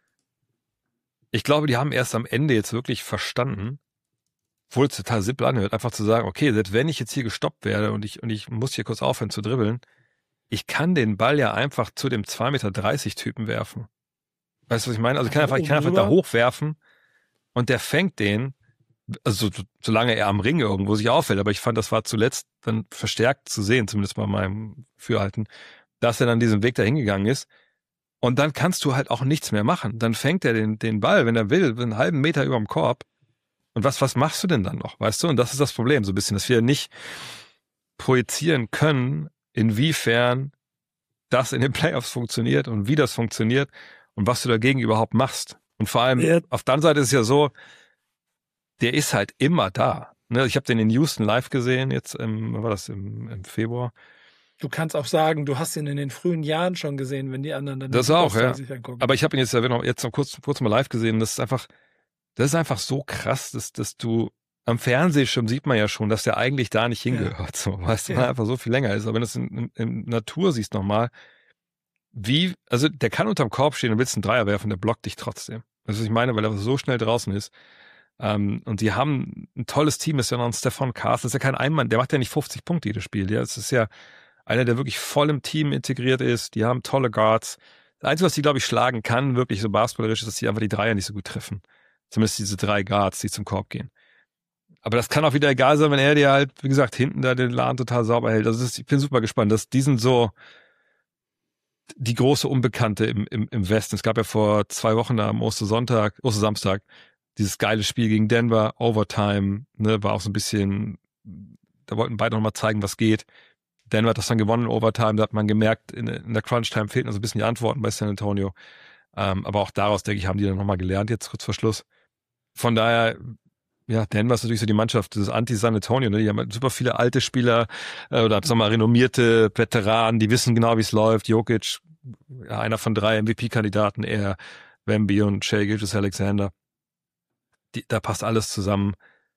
Ich glaube, die haben erst am Ende jetzt wirklich verstanden, obwohl es total simpel anhört, einfach zu sagen, okay, selbst wenn ich jetzt hier gestoppt werde und ich und ich muss hier kurz aufhören zu dribbeln, ich kann den Ball ja einfach zu dem zwei Meter dreißig Typen werfen. Weißt du, was ich meine? Also ich kann einfach, ich kann einfach da hochwerfen und der fängt den also so, solange er am Ring irgendwo sich auffällt, aber ich fand, das war zuletzt dann verstärkt zu sehen, zumindest bei meinem Fürhalten, dass er dann diesen Weg dahin gegangen ist. Und dann kannst du halt auch nichts mehr machen. Dann fängt er den, den Ball, wenn er will, einen halben Meter über dem Korb. Und was, was machst du denn dann noch, weißt du? Und das ist das Problem so ein bisschen, dass wir nicht projizieren können, inwiefern das in den Playoffs funktioniert und wie das funktioniert und was du dagegen überhaupt machst. Und vor allem, ja. Auf der anderen Seite ist es ja so, der ist halt immer da. Ne? Ich habe den in Houston live gesehen, jetzt im, was war das, im, im Februar. Du kannst auch sagen, du hast ihn in den frühen Jahren schon gesehen, wenn die anderen dann das auch, ja. sich angucken. Aber ich habe ihn jetzt, jetzt noch kurz, kurz mal live gesehen. Das ist einfach, das ist einfach so krass, dass, dass du am Fernsehschirm sieht man ja schon, dass der eigentlich da nicht hingehört. Ja. So, weißt du, ja. Weil er einfach so viel länger ist. Aber wenn du es in, in, in Natur siehst nochmal, wie, also der kann unterm Korb stehen und willst einen Dreier werfen, der blockt dich trotzdem. Das ist, was ich meine, weil er so schnell draußen ist. Ähm, und die haben ein tolles Team, ist ja noch ein Stefan Carson, das ist ja kein Einmann, der macht ja nicht fünfzig Punkte jedes Spiel. Ja, es ist ja einer, der wirklich voll im Team integriert ist. Die haben tolle Guards. Das Einzige, was die, glaube ich, schlagen kann, wirklich so basketballerisch, ist, dass die einfach die Dreier nicht so gut treffen. Zumindest diese drei Guards, die zum Korb gehen. Aber das kann auch wieder egal sein, wenn er dir halt, wie gesagt, hinten da den Laden total sauber hält. Also ist, ich bin super gespannt, dass die sind so die große Unbekannte im, im, im Westen. Es gab ja vor zwei Wochen am Ostersonntag, Ostersamstag, dieses geile Spiel gegen Denver, Overtime, ne, war auch so ein bisschen, da wollten beide nochmal zeigen, was geht. Denver hat das dann gewonnen in Overtime, da hat man gemerkt, in, in der Crunch-Time fehlten so ein bisschen die Antworten bei San Antonio. Ähm, aber auch daraus, denke ich, haben die dann nochmal gelernt, jetzt kurz vor Schluss. Von daher, ja, Denver ist natürlich so die Mannschaft, das Anti-San Antonio, ne? Die haben halt super viele alte Spieler äh, oder sagen wir mal renommierte Veteranen, die wissen genau, wie es läuft. Jokic, ja, einer von drei M V P-Kandidaten, er, Wemby und Shai Gilgeous-Alexander. Die, da passt alles zusammen.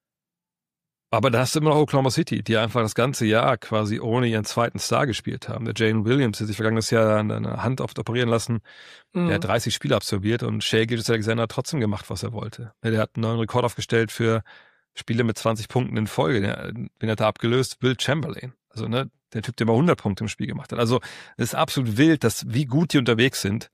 Aber da hast du immer noch Oklahoma City, die einfach das ganze Jahr quasi ohne ihren zweiten Star gespielt haben. Der Jalen Williams, der sich vergangenes Jahr an der Hand oft operieren lassen, mhm. der hat dreißig Spiele absolviert und Shai Gilgeous-Alexander hat trotzdem gemacht, was er wollte. Der hat einen neuen Rekord aufgestellt für Spiele mit zwanzig Punkten in Folge. Der, den hat er abgelöst, Will Chamberlain. Also ne, der Typ, der mal hundert Punkte im Spiel gemacht hat. Also es ist absolut wild, dass wie gut die unterwegs sind.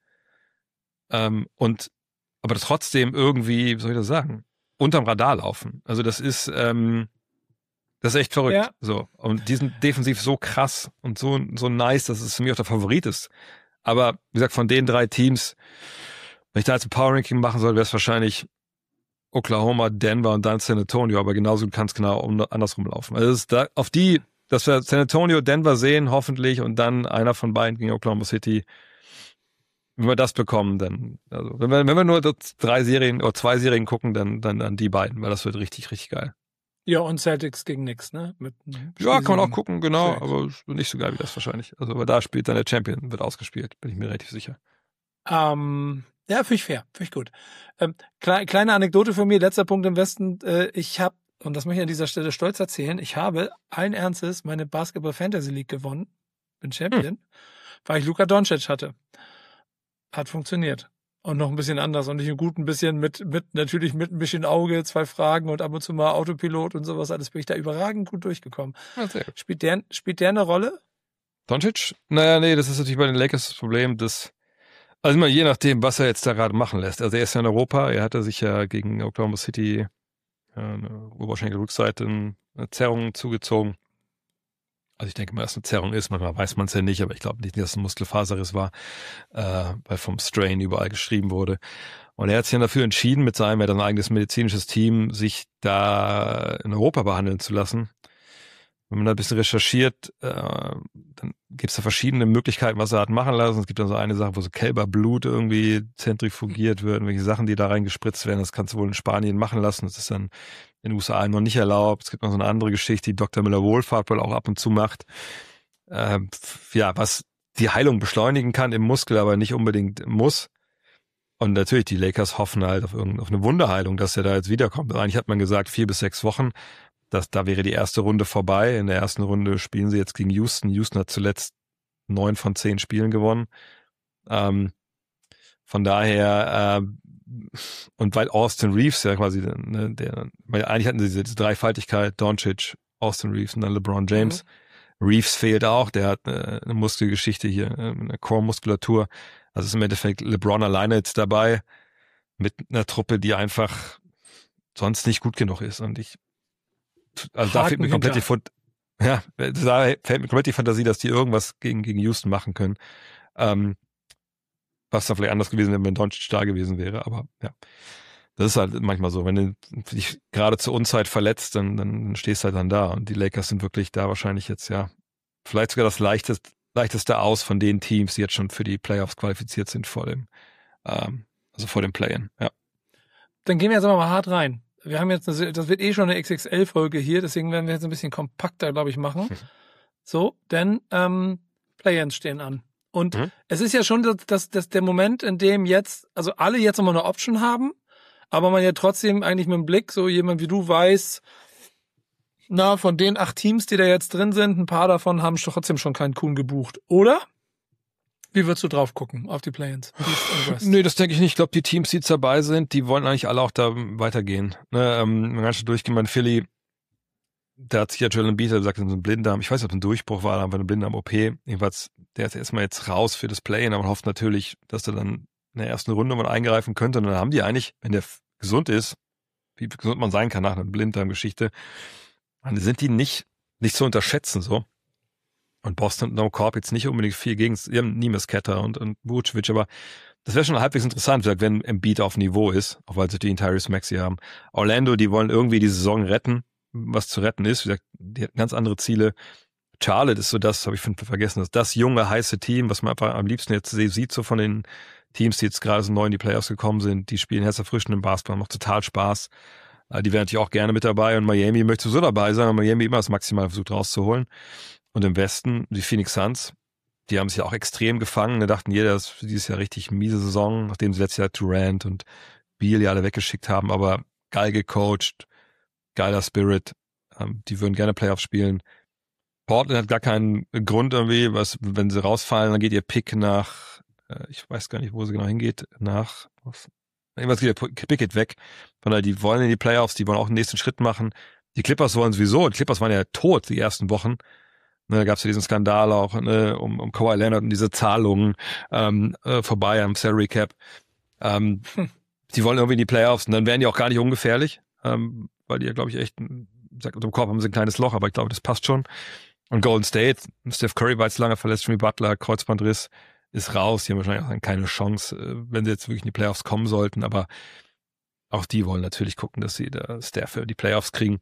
Ähm, und aber trotzdem irgendwie, wie soll ich das sagen, unterm Radar laufen. Also das ist ähm, das ist echt verrückt. Ja. So. Und die sind defensiv so krass und so, so nice, dass es für mich auch der Favorit ist. Aber wie gesagt, von den drei Teams, wenn ich da jetzt ein Power Ranking machen soll, wäre es wahrscheinlich Oklahoma, Denver und dann San Antonio. Aber genauso kann es genau andersrum laufen. Also es ist da, auf die, dass wir San Antonio, Denver sehen, hoffentlich, und dann einer von beiden gegen Oklahoma City. Wenn wir das bekommen, dann, also wenn wir, wenn wir nur drei Serien oder zwei Serien gucken, dann, dann, dann die beiden, weil das wird richtig, richtig geil. Ja, und Celtics gegen nix, ne? Mit ja, kann man auch gucken, genau, Celtics. Aber nicht so geil wie das wahrscheinlich. Also, aber da spielt dann der Champion, wird ausgespielt, bin ich mir relativ sicher. Ähm, ja, finde ich fair, finde ich gut. Ähm, kleine, kleine Anekdote von mir, letzter Punkt im Westen. Äh, ich habe, und das möchte ich an dieser Stelle stolz erzählen, ich habe allen Ernstes meine Basketball-Fantasy-League gewonnen, bin Champion, hm. weil ich Luka Doncic hatte. Hat funktioniert. Und noch ein bisschen anders und nicht gut ein bisschen mit, mit, natürlich mit ein bisschen Auge, zwei Fragen und ab und zu mal Autopilot und sowas, alles bin ich da überragend gut durchgekommen. Ja, sehr gut. Spielt der, spielt der eine Rolle? Doncic? Naja, nee, das ist natürlich bei den Lakers das Problem, dass, also immer je nachdem, was er jetzt da gerade machen lässt. Also er ist ja in Europa, er hatte sich ja gegen Oklahoma City eine Oberschenkelrückseite eine Zerrung zugezogen. Also ich denke mal, dass es eine Zerrung ist, manchmal weiß man es ja nicht, aber ich glaube nicht, dass es ein Muskelfaserriss war, äh, weil vom Strain überall geschrieben wurde. Und er hat sich dann dafür entschieden, mit seinem, er hat ein eigenes medizinisches Team, sich da in Europa behandeln zu lassen. Wenn man da ein bisschen recherchiert, äh, dann gibt es da verschiedene Möglichkeiten, was er hat machen lassen. Es gibt dann so eine Sache, wo so Kälberblut irgendwie zentrifugiert wird, irgendwelche Sachen, die da reingespritzt werden. Das kannst du wohl in Spanien machen lassen. Das ist dann in den U S A noch nicht erlaubt. Es gibt noch so eine andere Geschichte, die Doktor Müller-Wohlfahrt wohl auch ab und zu macht. Äh, ja, was die Heilung beschleunigen kann im Muskel, aber nicht unbedingt muss. Und natürlich, die Lakers hoffen halt auf, irgendeine, auf eine Wunderheilung, dass er da jetzt wiederkommt. Eigentlich hat man gesagt, vier bis sechs Wochen. Das, da wäre die erste Runde vorbei. In der ersten Runde spielen sie jetzt gegen Houston. Houston hat zuletzt neun von zehn Spielen gewonnen. Ähm, von daher, äh, und weil Austin Reeves ja quasi, ne, der, weil eigentlich hatten sie diese, diese Dreifaltigkeit, Doncic, Austin Reeves und dann LeBron James. Mhm. Reeves fehlt auch, der hat eine, eine Muskelgeschichte hier, eine Core-Muskulatur. Also ist im Endeffekt LeBron alleine jetzt dabei mit einer Truppe, die einfach sonst nicht gut genug ist. Und ich, also da Haken fehlt mir komplett hinter. die Fund, ja, da fällt mir komplett die Fantasie, dass die irgendwas gegen, gegen Houston machen können. Ähm, was dann vielleicht anders gewesen wäre, wenn Doncic da gewesen wäre, aber ja. Das ist halt manchmal so, wenn du dich gerade zur Unzeit verletzt, dann, dann stehst du halt dann da. Und die Lakers sind wirklich da wahrscheinlich jetzt, ja, vielleicht sogar das leichteste, leichteste Aus von den Teams, die jetzt schon für die Playoffs qualifiziert sind vor dem, ähm, also vor dem Play-In, ja. Dann gehen wir jetzt aber mal hart rein. Wir haben jetzt, eine, das wird eh schon eine X X L-Folge hier, deswegen werden wir jetzt ein bisschen kompakter, glaube ich, machen. So, denn ähm, Play-Ins stehen an. Und mhm. es ist ja schon das, das, das der Moment, in dem jetzt, also alle jetzt nochmal eine Option haben, aber man ja trotzdem eigentlich mit dem Blick, so jemand wie du weiß, na, von den acht Teams, die da jetzt drin sind, ein paar davon haben trotzdem schon keinen Kuhn gebucht, oder? Wie würdest du drauf gucken auf die Play-ins? Nee, das denke ich nicht. Ich glaube, die Teams, die jetzt dabei sind, die wollen eigentlich alle auch da weitergehen. Ne, ähm, man kann schon durchgehen, mein Philly, da hat sich ja Joel Embiid gesagt, das ist ein Blinddarm. Ich weiß nicht, ob es ein Durchbruch war, aber eine Blinddarm-O P. Jedenfalls, der ist erstmal jetzt raus für das Play-in, aber man hofft natürlich, dass er dann in der ersten Runde mal eingreifen könnte. Und dann haben die eigentlich, wenn der gesund ist, wie gesund man sein kann nach einer Blinddarm-Geschichte, dann sind die nicht, nicht zu unterschätzen, so. Und Boston und No Corp jetzt nicht unbedingt viel gegen, sie haben Nemes Ketter und, und Vucevic, aber das wäre schon halbwegs interessant, wenn Embiid auf Niveau ist, auch weil sie die Tyrese Maxey haben. Orlando, die wollen irgendwie die Saison retten, was zu retten ist. Wie gesagt, die hatten ganz andere Ziele. Charlotte ist so das, habe ich vergessen, das, das junge, heiße Team, was man einfach am liebsten jetzt sieht, so von den Teams, die jetzt gerade so neu in die Playoffs gekommen sind. Die spielen herzerfrischend im Basketball, macht total Spaß. Die wären natürlich auch gerne mit dabei und Miami möchte so dabei sein, und Miami immer das Maximal versucht rauszuholen. Und im Westen, die Phoenix Suns, die haben sich ja auch extrem gefangen. Da dachten jeder, das ist dieses Jahr richtig miese Saison, nachdem sie letztes Jahr Durant und Beal ja alle weggeschickt haben, aber geil gecoacht, geiler Spirit. Die würden gerne Playoffs spielen. Portland hat gar keinen Grund irgendwie, was, wenn sie rausfallen, dann geht ihr Pick nach, ich weiß gar nicht, wo sie genau hingeht, nach, was, irgendwas geht ihr Pick geht weg. Von daher, die wollen in die Playoffs, die wollen auch den nächsten Schritt machen. Die Clippers wollen sowieso, die Clippers waren ja tot die ersten Wochen. Ne, da gab es ja diesen Skandal auch ne, um, um Kawhi Leonard und diese Zahlungen ähm, äh, vorbei am Salary Cap. Ähm, hm. Die wollen irgendwie in die Playoffs und dann wären die auch gar nicht ungefährlich, ähm, weil die ja, glaube ich, echt, sagt unter dem Korb haben sie ein kleines Loch, aber ich glaube, das passt schon. Und Golden State, Steph Curry war jetzt lange verletzt, Jimmy Butler, Kreuzbandriss, ist raus. Die haben wahrscheinlich auch keine Chance, wenn sie jetzt wirklich in die Playoffs kommen sollten, aber auch die wollen natürlich gucken, dass sie da Steph für die Playoffs kriegen.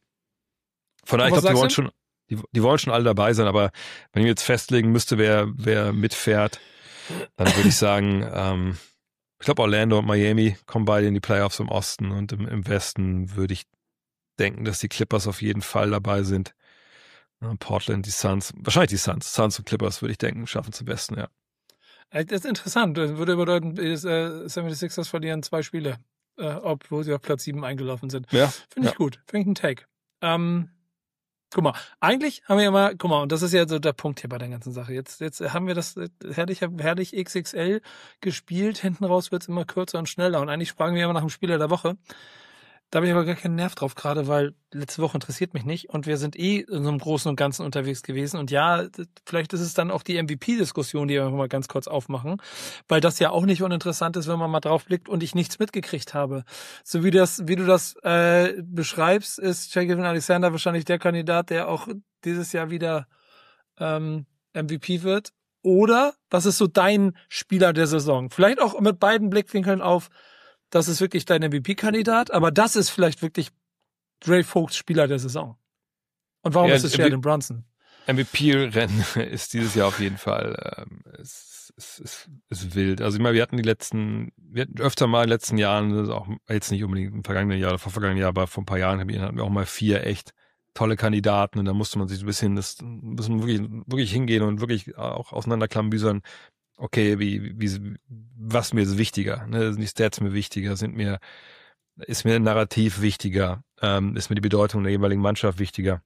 Von daher, ich glaube, die wollen schon Die, die wollen schon alle dabei sein, aber wenn ich jetzt festlegen müsste, wer, wer mitfährt, dann würde ich sagen, ähm, ich glaube Orlando und Miami kommen beide in die Playoffs im Osten, und im, im Westen würde ich denken, dass die Clippers auf jeden Fall dabei sind. Portland, die Suns, wahrscheinlich die Suns, Suns und Clippers würde ich denken, schaffen zum Besten, ja. Das ist interessant, das würde bedeuten, ist, äh, seventy-sixers verlieren zwei Spiele, äh, obwohl sie auf Platz sieben eingelaufen sind. Ja, Finde ich ja. gut, finde ich einen Take. Ähm, Guck mal, eigentlich haben wir ja mal, guck mal, und das ist ja so der Punkt hier bei der ganzen Sache. Jetzt, jetzt haben wir das herrlich, herrlich X X L gespielt. Hinten raus wird's immer kürzer und schneller. Und eigentlich fragen wir immer nach dem Spieler der Woche. Da habe ich aber gar keinen Nerv drauf gerade, weil letzte Woche interessiert mich nicht. Und wir sind eh in so einem Großen und Ganzen unterwegs gewesen. Und ja, vielleicht ist es dann auch die M V P-Diskussion, die wir mal ganz kurz aufmachen. Weil das ja auch nicht uninteressant ist, wenn man mal drauf blickt und ich nichts mitgekriegt habe. So wie das, wie du das äh, beschreibst, ist Shai Gilgeous-Alexander wahrscheinlich der Kandidat, der auch dieses Jahr wieder ähm, M V P wird. Oder was ist so dein Spieler der Saison? Vielleicht auch mit beiden Blickwinkeln auf, das ist wirklich dein M V P-Kandidat, aber das ist vielleicht wirklich Dre Vogts Spieler der Saison. Und warum ja, ist es Jalen Brunson? M V P-Rennen ist dieses Jahr auf jeden Fall ähm, ist, ist, ist, ist wild. Also ich meine, wir hatten die letzten, wir hatten öfter mal in den letzten Jahren, das ist auch jetzt nicht unbedingt im vergangenen Jahr oder vor vergangenen Jahr, aber vor ein paar Jahren hatten wir auch mal vier echt tolle Kandidaten, und da musste man sich so ein bisschen, das müssen wirklich, wirklich hingehen und wirklich auch auseinanderklammbüsern. Okay, wie, wie, was mir ist wichtiger? Ne? Sind die Stats mir wichtiger? Sind mir, ist mir ein Narrativ wichtiger? Ähm, ist mir die Bedeutung der jeweiligen Mannschaft wichtiger?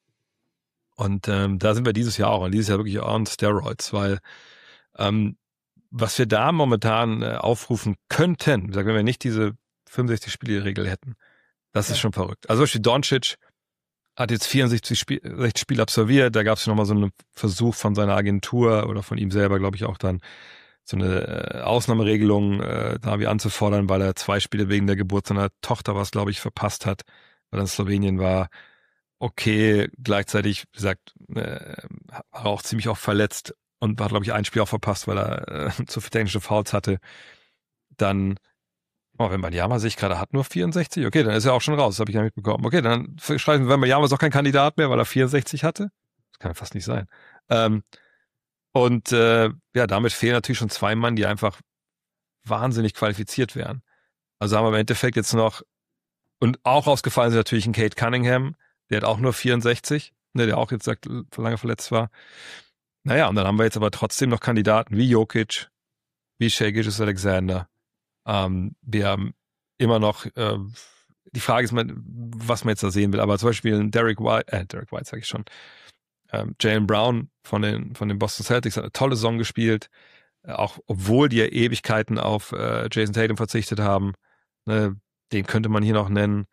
Und ähm, da sind wir dieses Jahr auch, und dieses Jahr wirklich on Steroids, weil ähm, was wir da momentan äh, aufrufen könnten, wie gesagt, wenn wir nicht diese fünfundsechzig-Spiele-Regel hätten, das ja. ist schon verrückt. Also zum Beispiel Doncic hat jetzt vierundsechzig Spiele Spiel absolviert, da gab es nochmal so einen Versuch von seiner Agentur oder von ihm selber, glaube ich, auch dann so eine äh, Ausnahmeregelung äh, da wie anzufordern, weil er zwei Spiele wegen der Geburt seiner Tochter, was glaube ich, verpasst hat, weil er in Slowenien war. Okay, gleichzeitig, wie gesagt, äh, war er auch ziemlich oft verletzt und hat, glaube ich, ein Spiel auch verpasst, weil er äh, zu viele technische Fouls hatte. Dann, oh, Wembanyama sehe ich gerade, hat nur vierundsechzig. Okay, dann ist er auch schon raus, das habe ich ja mitbekommen. Okay, dann schreiben Wembanyama ist auch kein Kandidat mehr, weil er vierundsechzig hatte. Das kann ja fast nicht sein. Ähm, und äh, ja, damit fehlen natürlich schon zwei Mann, die einfach wahnsinnig qualifiziert wären. Also haben wir im Endeffekt jetzt noch, und auch ausgefallen sind natürlich ein Kate Cunningham, der hat auch nur vierundsechzig, ne, der auch jetzt sagt, lange verletzt war. Naja, und dann haben wir jetzt aber trotzdem noch Kandidaten wie Jokic, wie Shai Gilgeous-Alexander. Ähm, wir haben immer noch, äh, die Frage ist, was man jetzt da sehen will, aber zum Beispiel ein Derek White, äh, Derek White sage ich schon, ähm, Jaylen Brown von den, von den Boston Celtics hat eine tolle Saison gespielt, äh, auch obwohl die ja Ewigkeiten auf äh, Jason Tatum verzichtet haben. Ne, den könnte man hier noch nennen.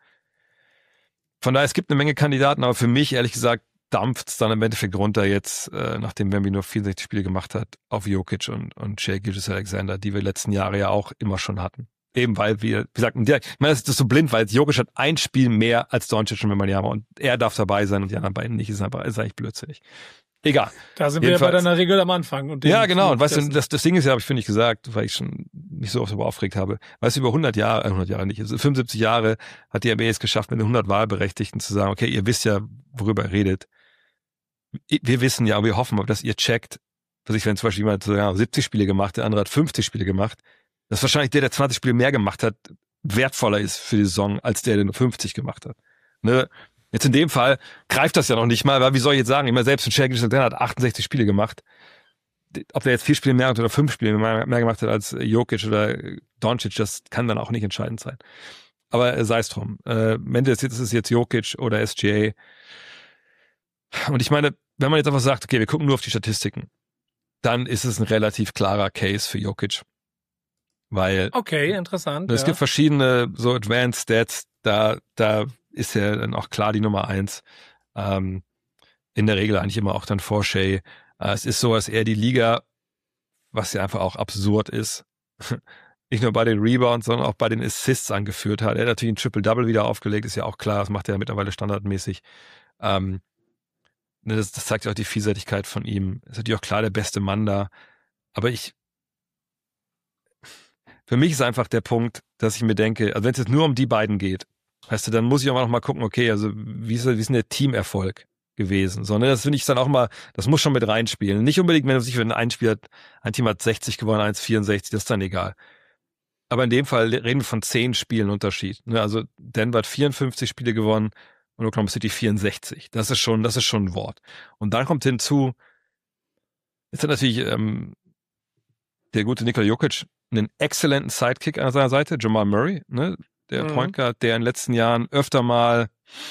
Von daher, es gibt eine Menge Kandidaten, aber für mich, ehrlich gesagt, dampft es dann im Endeffekt runter jetzt, äh, nachdem Wemby nur vierundsechzig Spiele gemacht hat, auf Jokic und, und Shai Gilgeous-Alexander, die wir letzten Jahre ja auch immer schon hatten. Eben weil wir, wie gesagt, ich meine, das ist so blind, weil Jokic hat ein Spiel mehr als Doncic und Wembanyama und er darf dabei sein und die anderen beiden nicht, ist einfach, ist eigentlich blödsinnig. Egal. Da sind Jedenfalls, wir ja bei deiner Regel am Anfang. Und ja, genau. Und weißt du, das, das Ding ist ja, habe ich finde ich gesagt, weil ich schon mich so oft darüber aufgeregt habe. Weißt du, über hundert Jahre, äh, hundert Jahre nicht, also fünfundsiebzig Jahre hat die N B A es geschafft, mit den hundert Wahlberechtigten zu sagen, okay, ihr wisst ja, worüber ihr redet. Wir wissen ja, wir hoffen, dass ihr checkt, dass ich, wenn zum Beispiel jemand so, ja, siebzig Spiele gemacht, der andere hat fünfzig Spiele gemacht, dass wahrscheinlich der, der zwanzig Spiele mehr gemacht hat, wertvoller ist für die Saison, als der, der nur fünfzig gemacht hat. Ne? Jetzt in dem Fall greift das ja noch nicht mal, weil wie soll ich jetzt sagen, ich meine, selbst ein Shai Gilgeous-Alexander hat achtundsechzig Spiele gemacht. Ob der jetzt vier Spiele mehr hat oder fünf Spiele mehr, mehr gemacht hat als Jokic oder Doncic, das kann dann auch nicht entscheidend sein. Aber sei es drum. Äh, am Ende ist es jetzt Jokic oder S G A. Und ich meine, wenn man jetzt einfach sagt, okay, wir gucken nur auf die Statistiken, dann ist es ein relativ klarer Case für Jokic. Weil okay, interessant. Es ja. gibt verschiedene so Advanced Stats, da, da ist er dann auch klar die Nummer eins. Ähm, in der Regel eigentlich immer auch dann vor Shai. Äh, es ist so, dass er die Liga, was ja einfach auch absurd ist, nicht nur bei den Rebounds, sondern auch bei den Assists angeführt hat. Er hat natürlich ein Triple-Double wieder aufgelegt, ist ja auch klar, das macht er ja mittlerweile standardmäßig. Ähm, das, das zeigt ja auch die Vielseitigkeit von ihm. Ist natürlich auch klar der beste Mann da. Aber ich, für mich ist einfach der Punkt, dass ich mir denke, also wenn es jetzt nur um die beiden geht, weißt du, dann muss ich auch noch mal gucken, okay, also wie ist, wie ist denn der Teamerfolg gewesen? So, ne, das finde ich dann auch mal, das muss schon mit reinspielen. Nicht unbedingt, wenn sich ein Spiel hat, ein Team hat sechzig gewonnen, eins vierundsechzig, das ist dann egal. Aber in dem Fall reden wir von zehn Spielen Unterschied. Ne? Also Denver hat vierundfünfzig Spiele gewonnen und Oklahoma City vierundsechzig. Das ist schon, das ist schon ein Wort. Und dann kommt hinzu, jetzt hat natürlich ähm, der gute Nikola Jokic einen exzellenten Sidekick an seiner Seite, Jamal Murray, ne? Der mhm. Point Guard, der in den letzten Jahren öfter mal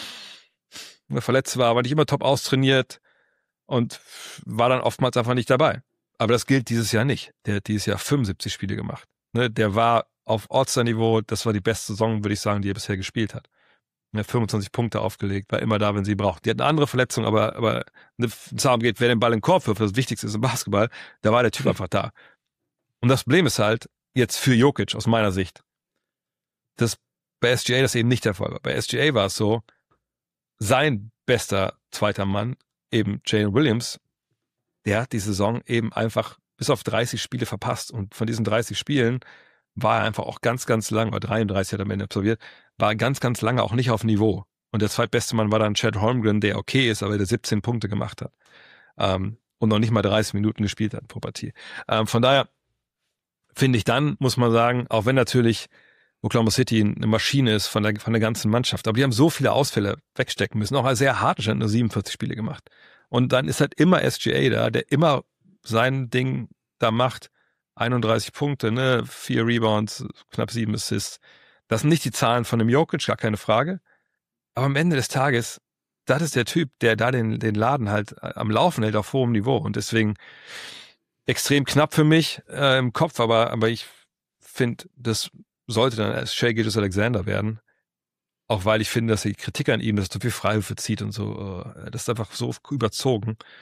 verletzt war, aber nicht immer top austrainiert und war dann oftmals einfach nicht dabei. Aber das gilt dieses Jahr nicht. Der hat dieses Jahr fünfundsiebzig Spiele gemacht. Ne? Der war auf All-Star-Niveau, das war die beste Saison, würde ich sagen, die er bisher gespielt hat. Er hat fünfundzwanzig Punkte aufgelegt, war immer da, wenn sie braucht. Die hat eine andere Verletzung, aber, aber wenn es darum geht, wer den Ball in den Korb wirft, das Wichtigste ist im Basketball, da war der Typ mhm. einfach da. Und das Problem ist halt, jetzt für Jokic aus meiner Sicht, dass bei S G A das eben nicht der Fall war. Bei S G A war es so, sein bester zweiter Mann, eben Jalen Williams, der hat die Saison eben einfach bis auf dreißig Spiele verpasst. Und von diesen dreißig Spielen war er einfach auch ganz, ganz lang, oder dreiunddreißig hat er am Ende absolviert, war ganz, ganz lange auch nicht auf Niveau. Und der zweitbeste Mann war dann Chet Holmgren, der okay ist, aber der siebzehn Punkte gemacht hat. Ähm, und noch nicht mal dreißig Minuten gespielt hat pro Partie. Ähm, von daher finde ich dann, muss man sagen, auch wenn natürlich Oklahoma City eine Maschine ist von der, von der ganzen Mannschaft, aber die haben so viele Ausfälle wegstecken müssen, auch sehr hart, hat nur siebenundvierzig Spiele gemacht. Und dann ist halt immer S G A da, der immer sein Ding da macht, einunddreißig Punkte, ne, vier Rebounds, knapp sieben Assists. Das sind nicht die Zahlen von dem Jokic, gar keine Frage. Aber am Ende des Tages, das ist der Typ, der da den, den Laden halt am Laufen hält auf hohem Niveau. Und deswegen extrem knapp für mich äh, im Kopf, aber, aber ich finde, das sollte dann als Shai Gilgeous-Alexander werden. Auch weil ich finde, dass die Kritik an ihm, dass er so viel Freiwürfe zieht und so, äh, das ist einfach so überzogen,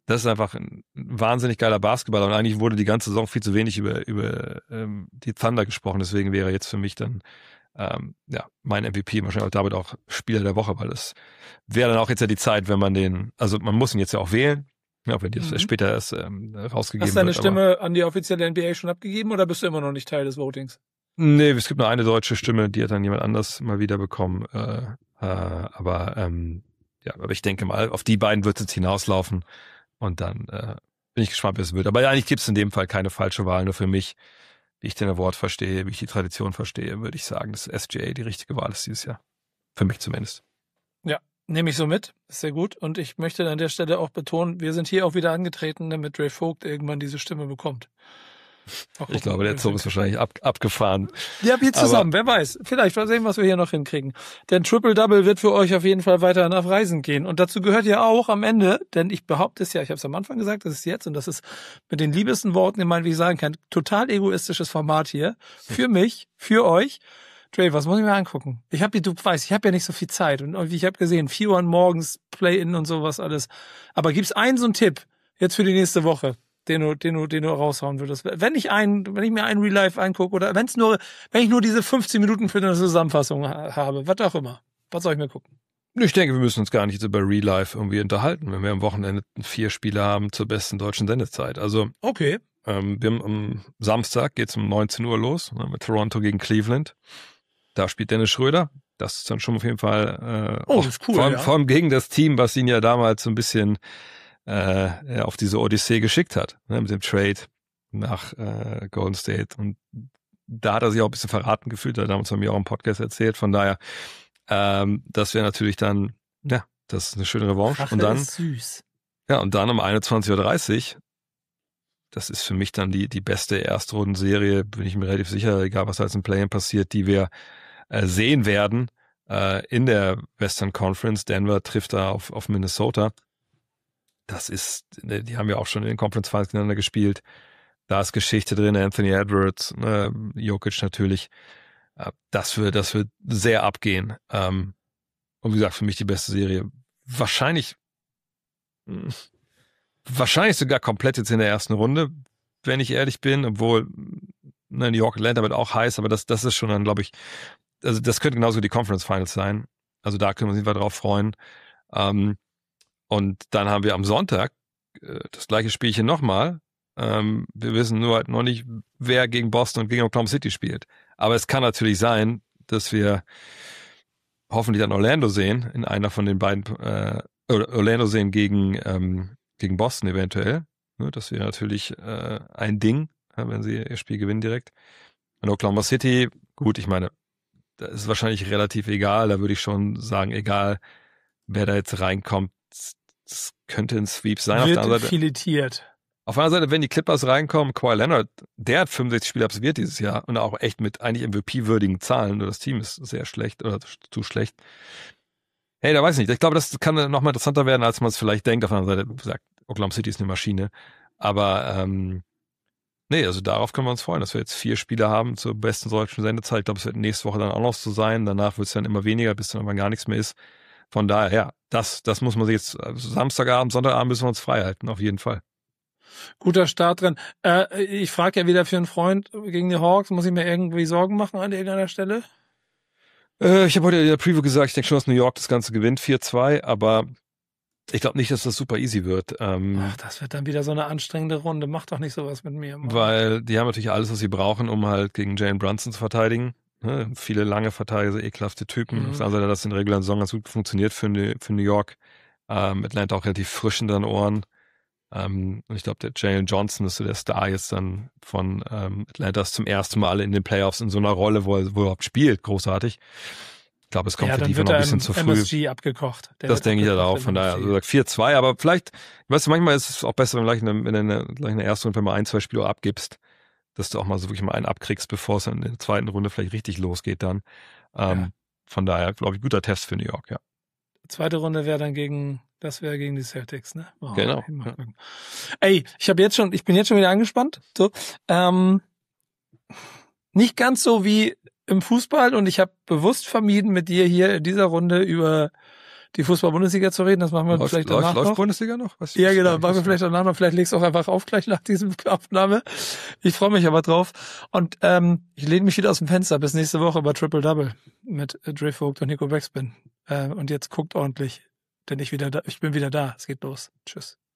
das ist einfach ein wahnsinnig geiler Basketballer und eigentlich wurde die ganze Saison viel zu wenig über über ähm, die Thunder gesprochen, deswegen wäre jetzt für mich dann ähm, ja mein M V P, wahrscheinlich auch damit auch Spieler der Woche, weil das wäre dann auch jetzt ja die Zeit, wenn man den, also man muss ihn jetzt ja auch wählen, ja, wenn das Mhm. später erst ähm, rausgegeben Hast du deine wird. Stimme an die offizielle N B A schon abgegeben oder bist du immer noch nicht Teil des Votings? Nee, es gibt nur eine deutsche Stimme, die hat dann jemand anders mal wieder bekommen. Äh, äh, aber ähm, ja, aber ich denke mal, auf die beiden wird es jetzt hinauslaufen und dann äh, bin ich gespannt, wie es wird. Aber eigentlich gibt es in dem Fall keine falsche Wahl, nur für mich, wie ich den Award verstehe, wie ich die Tradition verstehe, würde ich sagen, dass S G A die richtige Wahl ist dieses Jahr. Für mich zumindest. Ja, nehme ich so mit. Ist sehr gut. Und ich möchte an der Stelle auch betonen, wir sind hier auch wieder angetreten, damit Ray Vogt irgendwann diese Stimme bekommt. Ich glaube, der Zug ist wahrscheinlich ab, abgefahren. Ja, wir zusammen, wer weiß. Vielleicht mal sehen, was wir hier noch hinkriegen. Denn Triple-Double wird für euch auf jeden Fall weiterhin auf Reisen gehen. Und dazu gehört ja auch am Ende, denn ich behaupte es ja, ich habe es am Anfang gesagt, das ist jetzt, und das ist mit den liebesten Worten gemeint, wie ich sagen kann, total egoistisches Format hier. Für mich, für euch. Dre, was muss ich mir angucken? Ich habe, du weißt, ich habe ja nicht so viel Zeit. Und ich habe gesehen, vier Uhr morgens, Play-In und sowas alles. Aber gibt's einen so einen Tipp jetzt für die nächste Woche? Den du, den du, den du raushauen würdest. Wenn ich einen, wenn ich mir einen Real Life angucke oder wenn es nur, wenn ich nur diese fünfzehn Minuten für eine Zusammenfassung ha- habe, was auch immer. Was soll ich mir gucken? Ich denke, wir müssen uns gar nicht über Real Life irgendwie unterhalten, wenn wir am Wochenende vier Spiele haben zur besten deutschen Sendezeit. Also, Okay. ähm, wir haben am Samstag geht's um neunzehn Uhr los, ne, mit Toronto gegen Cleveland. Da spielt Dennis Schröder. Das ist dann schon auf jeden Fall, äh, Oh, auch das ist cool, vor allem, ja. vor allem gegen das Team, was ihn ja damals so ein bisschen äh, ja, auf diese Odyssee geschickt hat, ne, mit dem Trade nach äh, Golden State. Und da hat er sich auch ein bisschen verraten gefühlt, da haben wir mir auch im Podcast erzählt. Von daher, ähm, das wäre natürlich dann, ja, das ist eine schöne Revanche. Rache Und dann, ist süß. ja, und dann um einundzwanzig Uhr dreißig, das ist für mich dann die die beste Erstrundenserie, bin ich mir relativ sicher, egal was als im Play-In passiert, die wir äh, sehen werden äh, in der Western Conference. Denver trifft da auf auf Minnesota. Das ist, die haben ja auch schon in den Conference Finals gegeneinander gespielt. Da ist Geschichte drin, Anthony Edwards, äh, Jokic natürlich. Äh, das wird, das wird sehr abgehen. Ähm, und wie gesagt, für mich die beste Serie. Wahrscheinlich, mh, wahrscheinlich sogar komplett jetzt in der ersten Runde, wenn ich ehrlich bin, obwohl ne, New York Atlanta wird auch heiß, aber das, das ist schon dann, glaube ich, also das könnte genauso die Conference Finals sein. Also da können wir uns drauf freuen. Ähm, Und dann haben wir am Sonntag äh, das gleiche Spielchen nochmal. Ähm, wir wissen nur halt noch nicht, wer gegen Boston und gegen Oklahoma City spielt. Aber es kann natürlich sein, dass wir hoffentlich dann Orlando sehen, in einer von den beiden, äh, Orlando sehen gegen, ähm, gegen Boston eventuell. Ne, das wäre natürlich äh, ein Ding, ja, wenn sie ihr Spiel gewinnen direkt. Und Oklahoma City, gut, ich meine, da ist wahrscheinlich relativ egal. Da würde ich schon sagen, egal, wer da jetzt reinkommt, das könnte ein Sweep sein. Wird auf der anderen Seite, filetiert. auf der anderen Seite, wenn die Clippers reinkommen, Kawhi Leonard, der hat fünfundsechzig Spiele absolviert dieses Jahr und auch echt mit eigentlich M V P-würdigen Zahlen. Nur das Team ist sehr schlecht oder zu schlecht. Hey, da weiß ich nicht. Ich glaube, das kann noch mal interessanter werden, als man es vielleicht denkt. Auf der anderen Seite, wie gesagt, Oklahoma City ist eine Maschine. Aber ähm, nee, also darauf können wir uns freuen, dass wir jetzt vier Spiele haben zur besten deutschen Sendezeit. Ich glaube, es wird nächste Woche dann auch noch so sein. Danach wird es dann immer weniger, bis dann irgendwann gar nichts mehr ist. Von daher, ja, das, das muss man sich jetzt, also Samstagabend, Sonntagabend müssen wir uns frei halten, auf jeden Fall. Guter Start drin. Äh, ich frage ja wieder für einen Freund gegen die Hawks. Muss ich mir irgendwie Sorgen machen an irgendeiner Stelle? Äh, ich habe heute in der Preview gesagt, ich denke schon, dass New York das Ganze gewinnt, vier zwei, aber ich glaube nicht, dass das super easy wird. Ähm, Ach, das wird dann wieder so eine anstrengende Runde. Mach doch nicht sowas mit mir. Mann. Weil die haben natürlich alles, was sie brauchen, um halt gegen Jalen Brunson zu verteidigen. Ne? Viele lange Verteidiger, so ekelhafte Typen. Mhm. Auf der anderen Seite hat das in der regulären Saison ganz gut funktioniert für, New- für New York. Ähm, Atlanta auch relativ frisch in den Ohren. Ähm, und ich glaube, der Jalen Johnson ist so der Star jetzt dann von ähm, Atlanta ist zum ersten Mal in den Playoffs in so einer Rolle, wo er, wo er überhaupt spielt. Großartig. Ich glaube, es kommt Ja, für dann die wird noch ein er bisschen im zu früh. M S G abgekocht. Der Das wird denke ich halt abgekocht auch. im Von daher, M S G. also gesagt vier zwei, aber vielleicht, weißt du, manchmal ist es auch besser, wenn du gleich in der, in der, gleich in der ersten Runde, wenn du ein, zwei Spiele abgibst, dass du auch mal so wirklich mal einen abkriegst, bevor es dann in der zweiten Runde vielleicht richtig losgeht dann. Ähm, Ja. Von daher, glaube ich, guter Test für New York, ja. Zweite Runde wäre dann gegen, das wäre gegen die Celtics, ne? Oh, Genau, mal ja. gucken. Ey, ich habe jetzt schon, ich bin jetzt schon wieder angespannt. So, ähm, nicht ganz so wie im Fußball und ich habe bewusst vermieden, mit dir hier in dieser Runde über die Fußball-Bundesliga zu reden. Das machen wir läuft, vielleicht läuft, danach läuft noch. Bundesliga noch? Was, Ja, was, genau, was, machen wir vielleicht danach noch. Vielleicht legst du auch einfach auf gleich nach diesem Aufnahme. Ich freue mich aber drauf. Und ähm, ich lehne mich wieder aus dem Fenster. Bis nächste Woche bei Triple Double mit äh, Dre Vogt und Nico Backspin. Äh, und jetzt guckt ordentlich, denn ich wieder da, ich bin wieder da. Es geht los. Tschüss.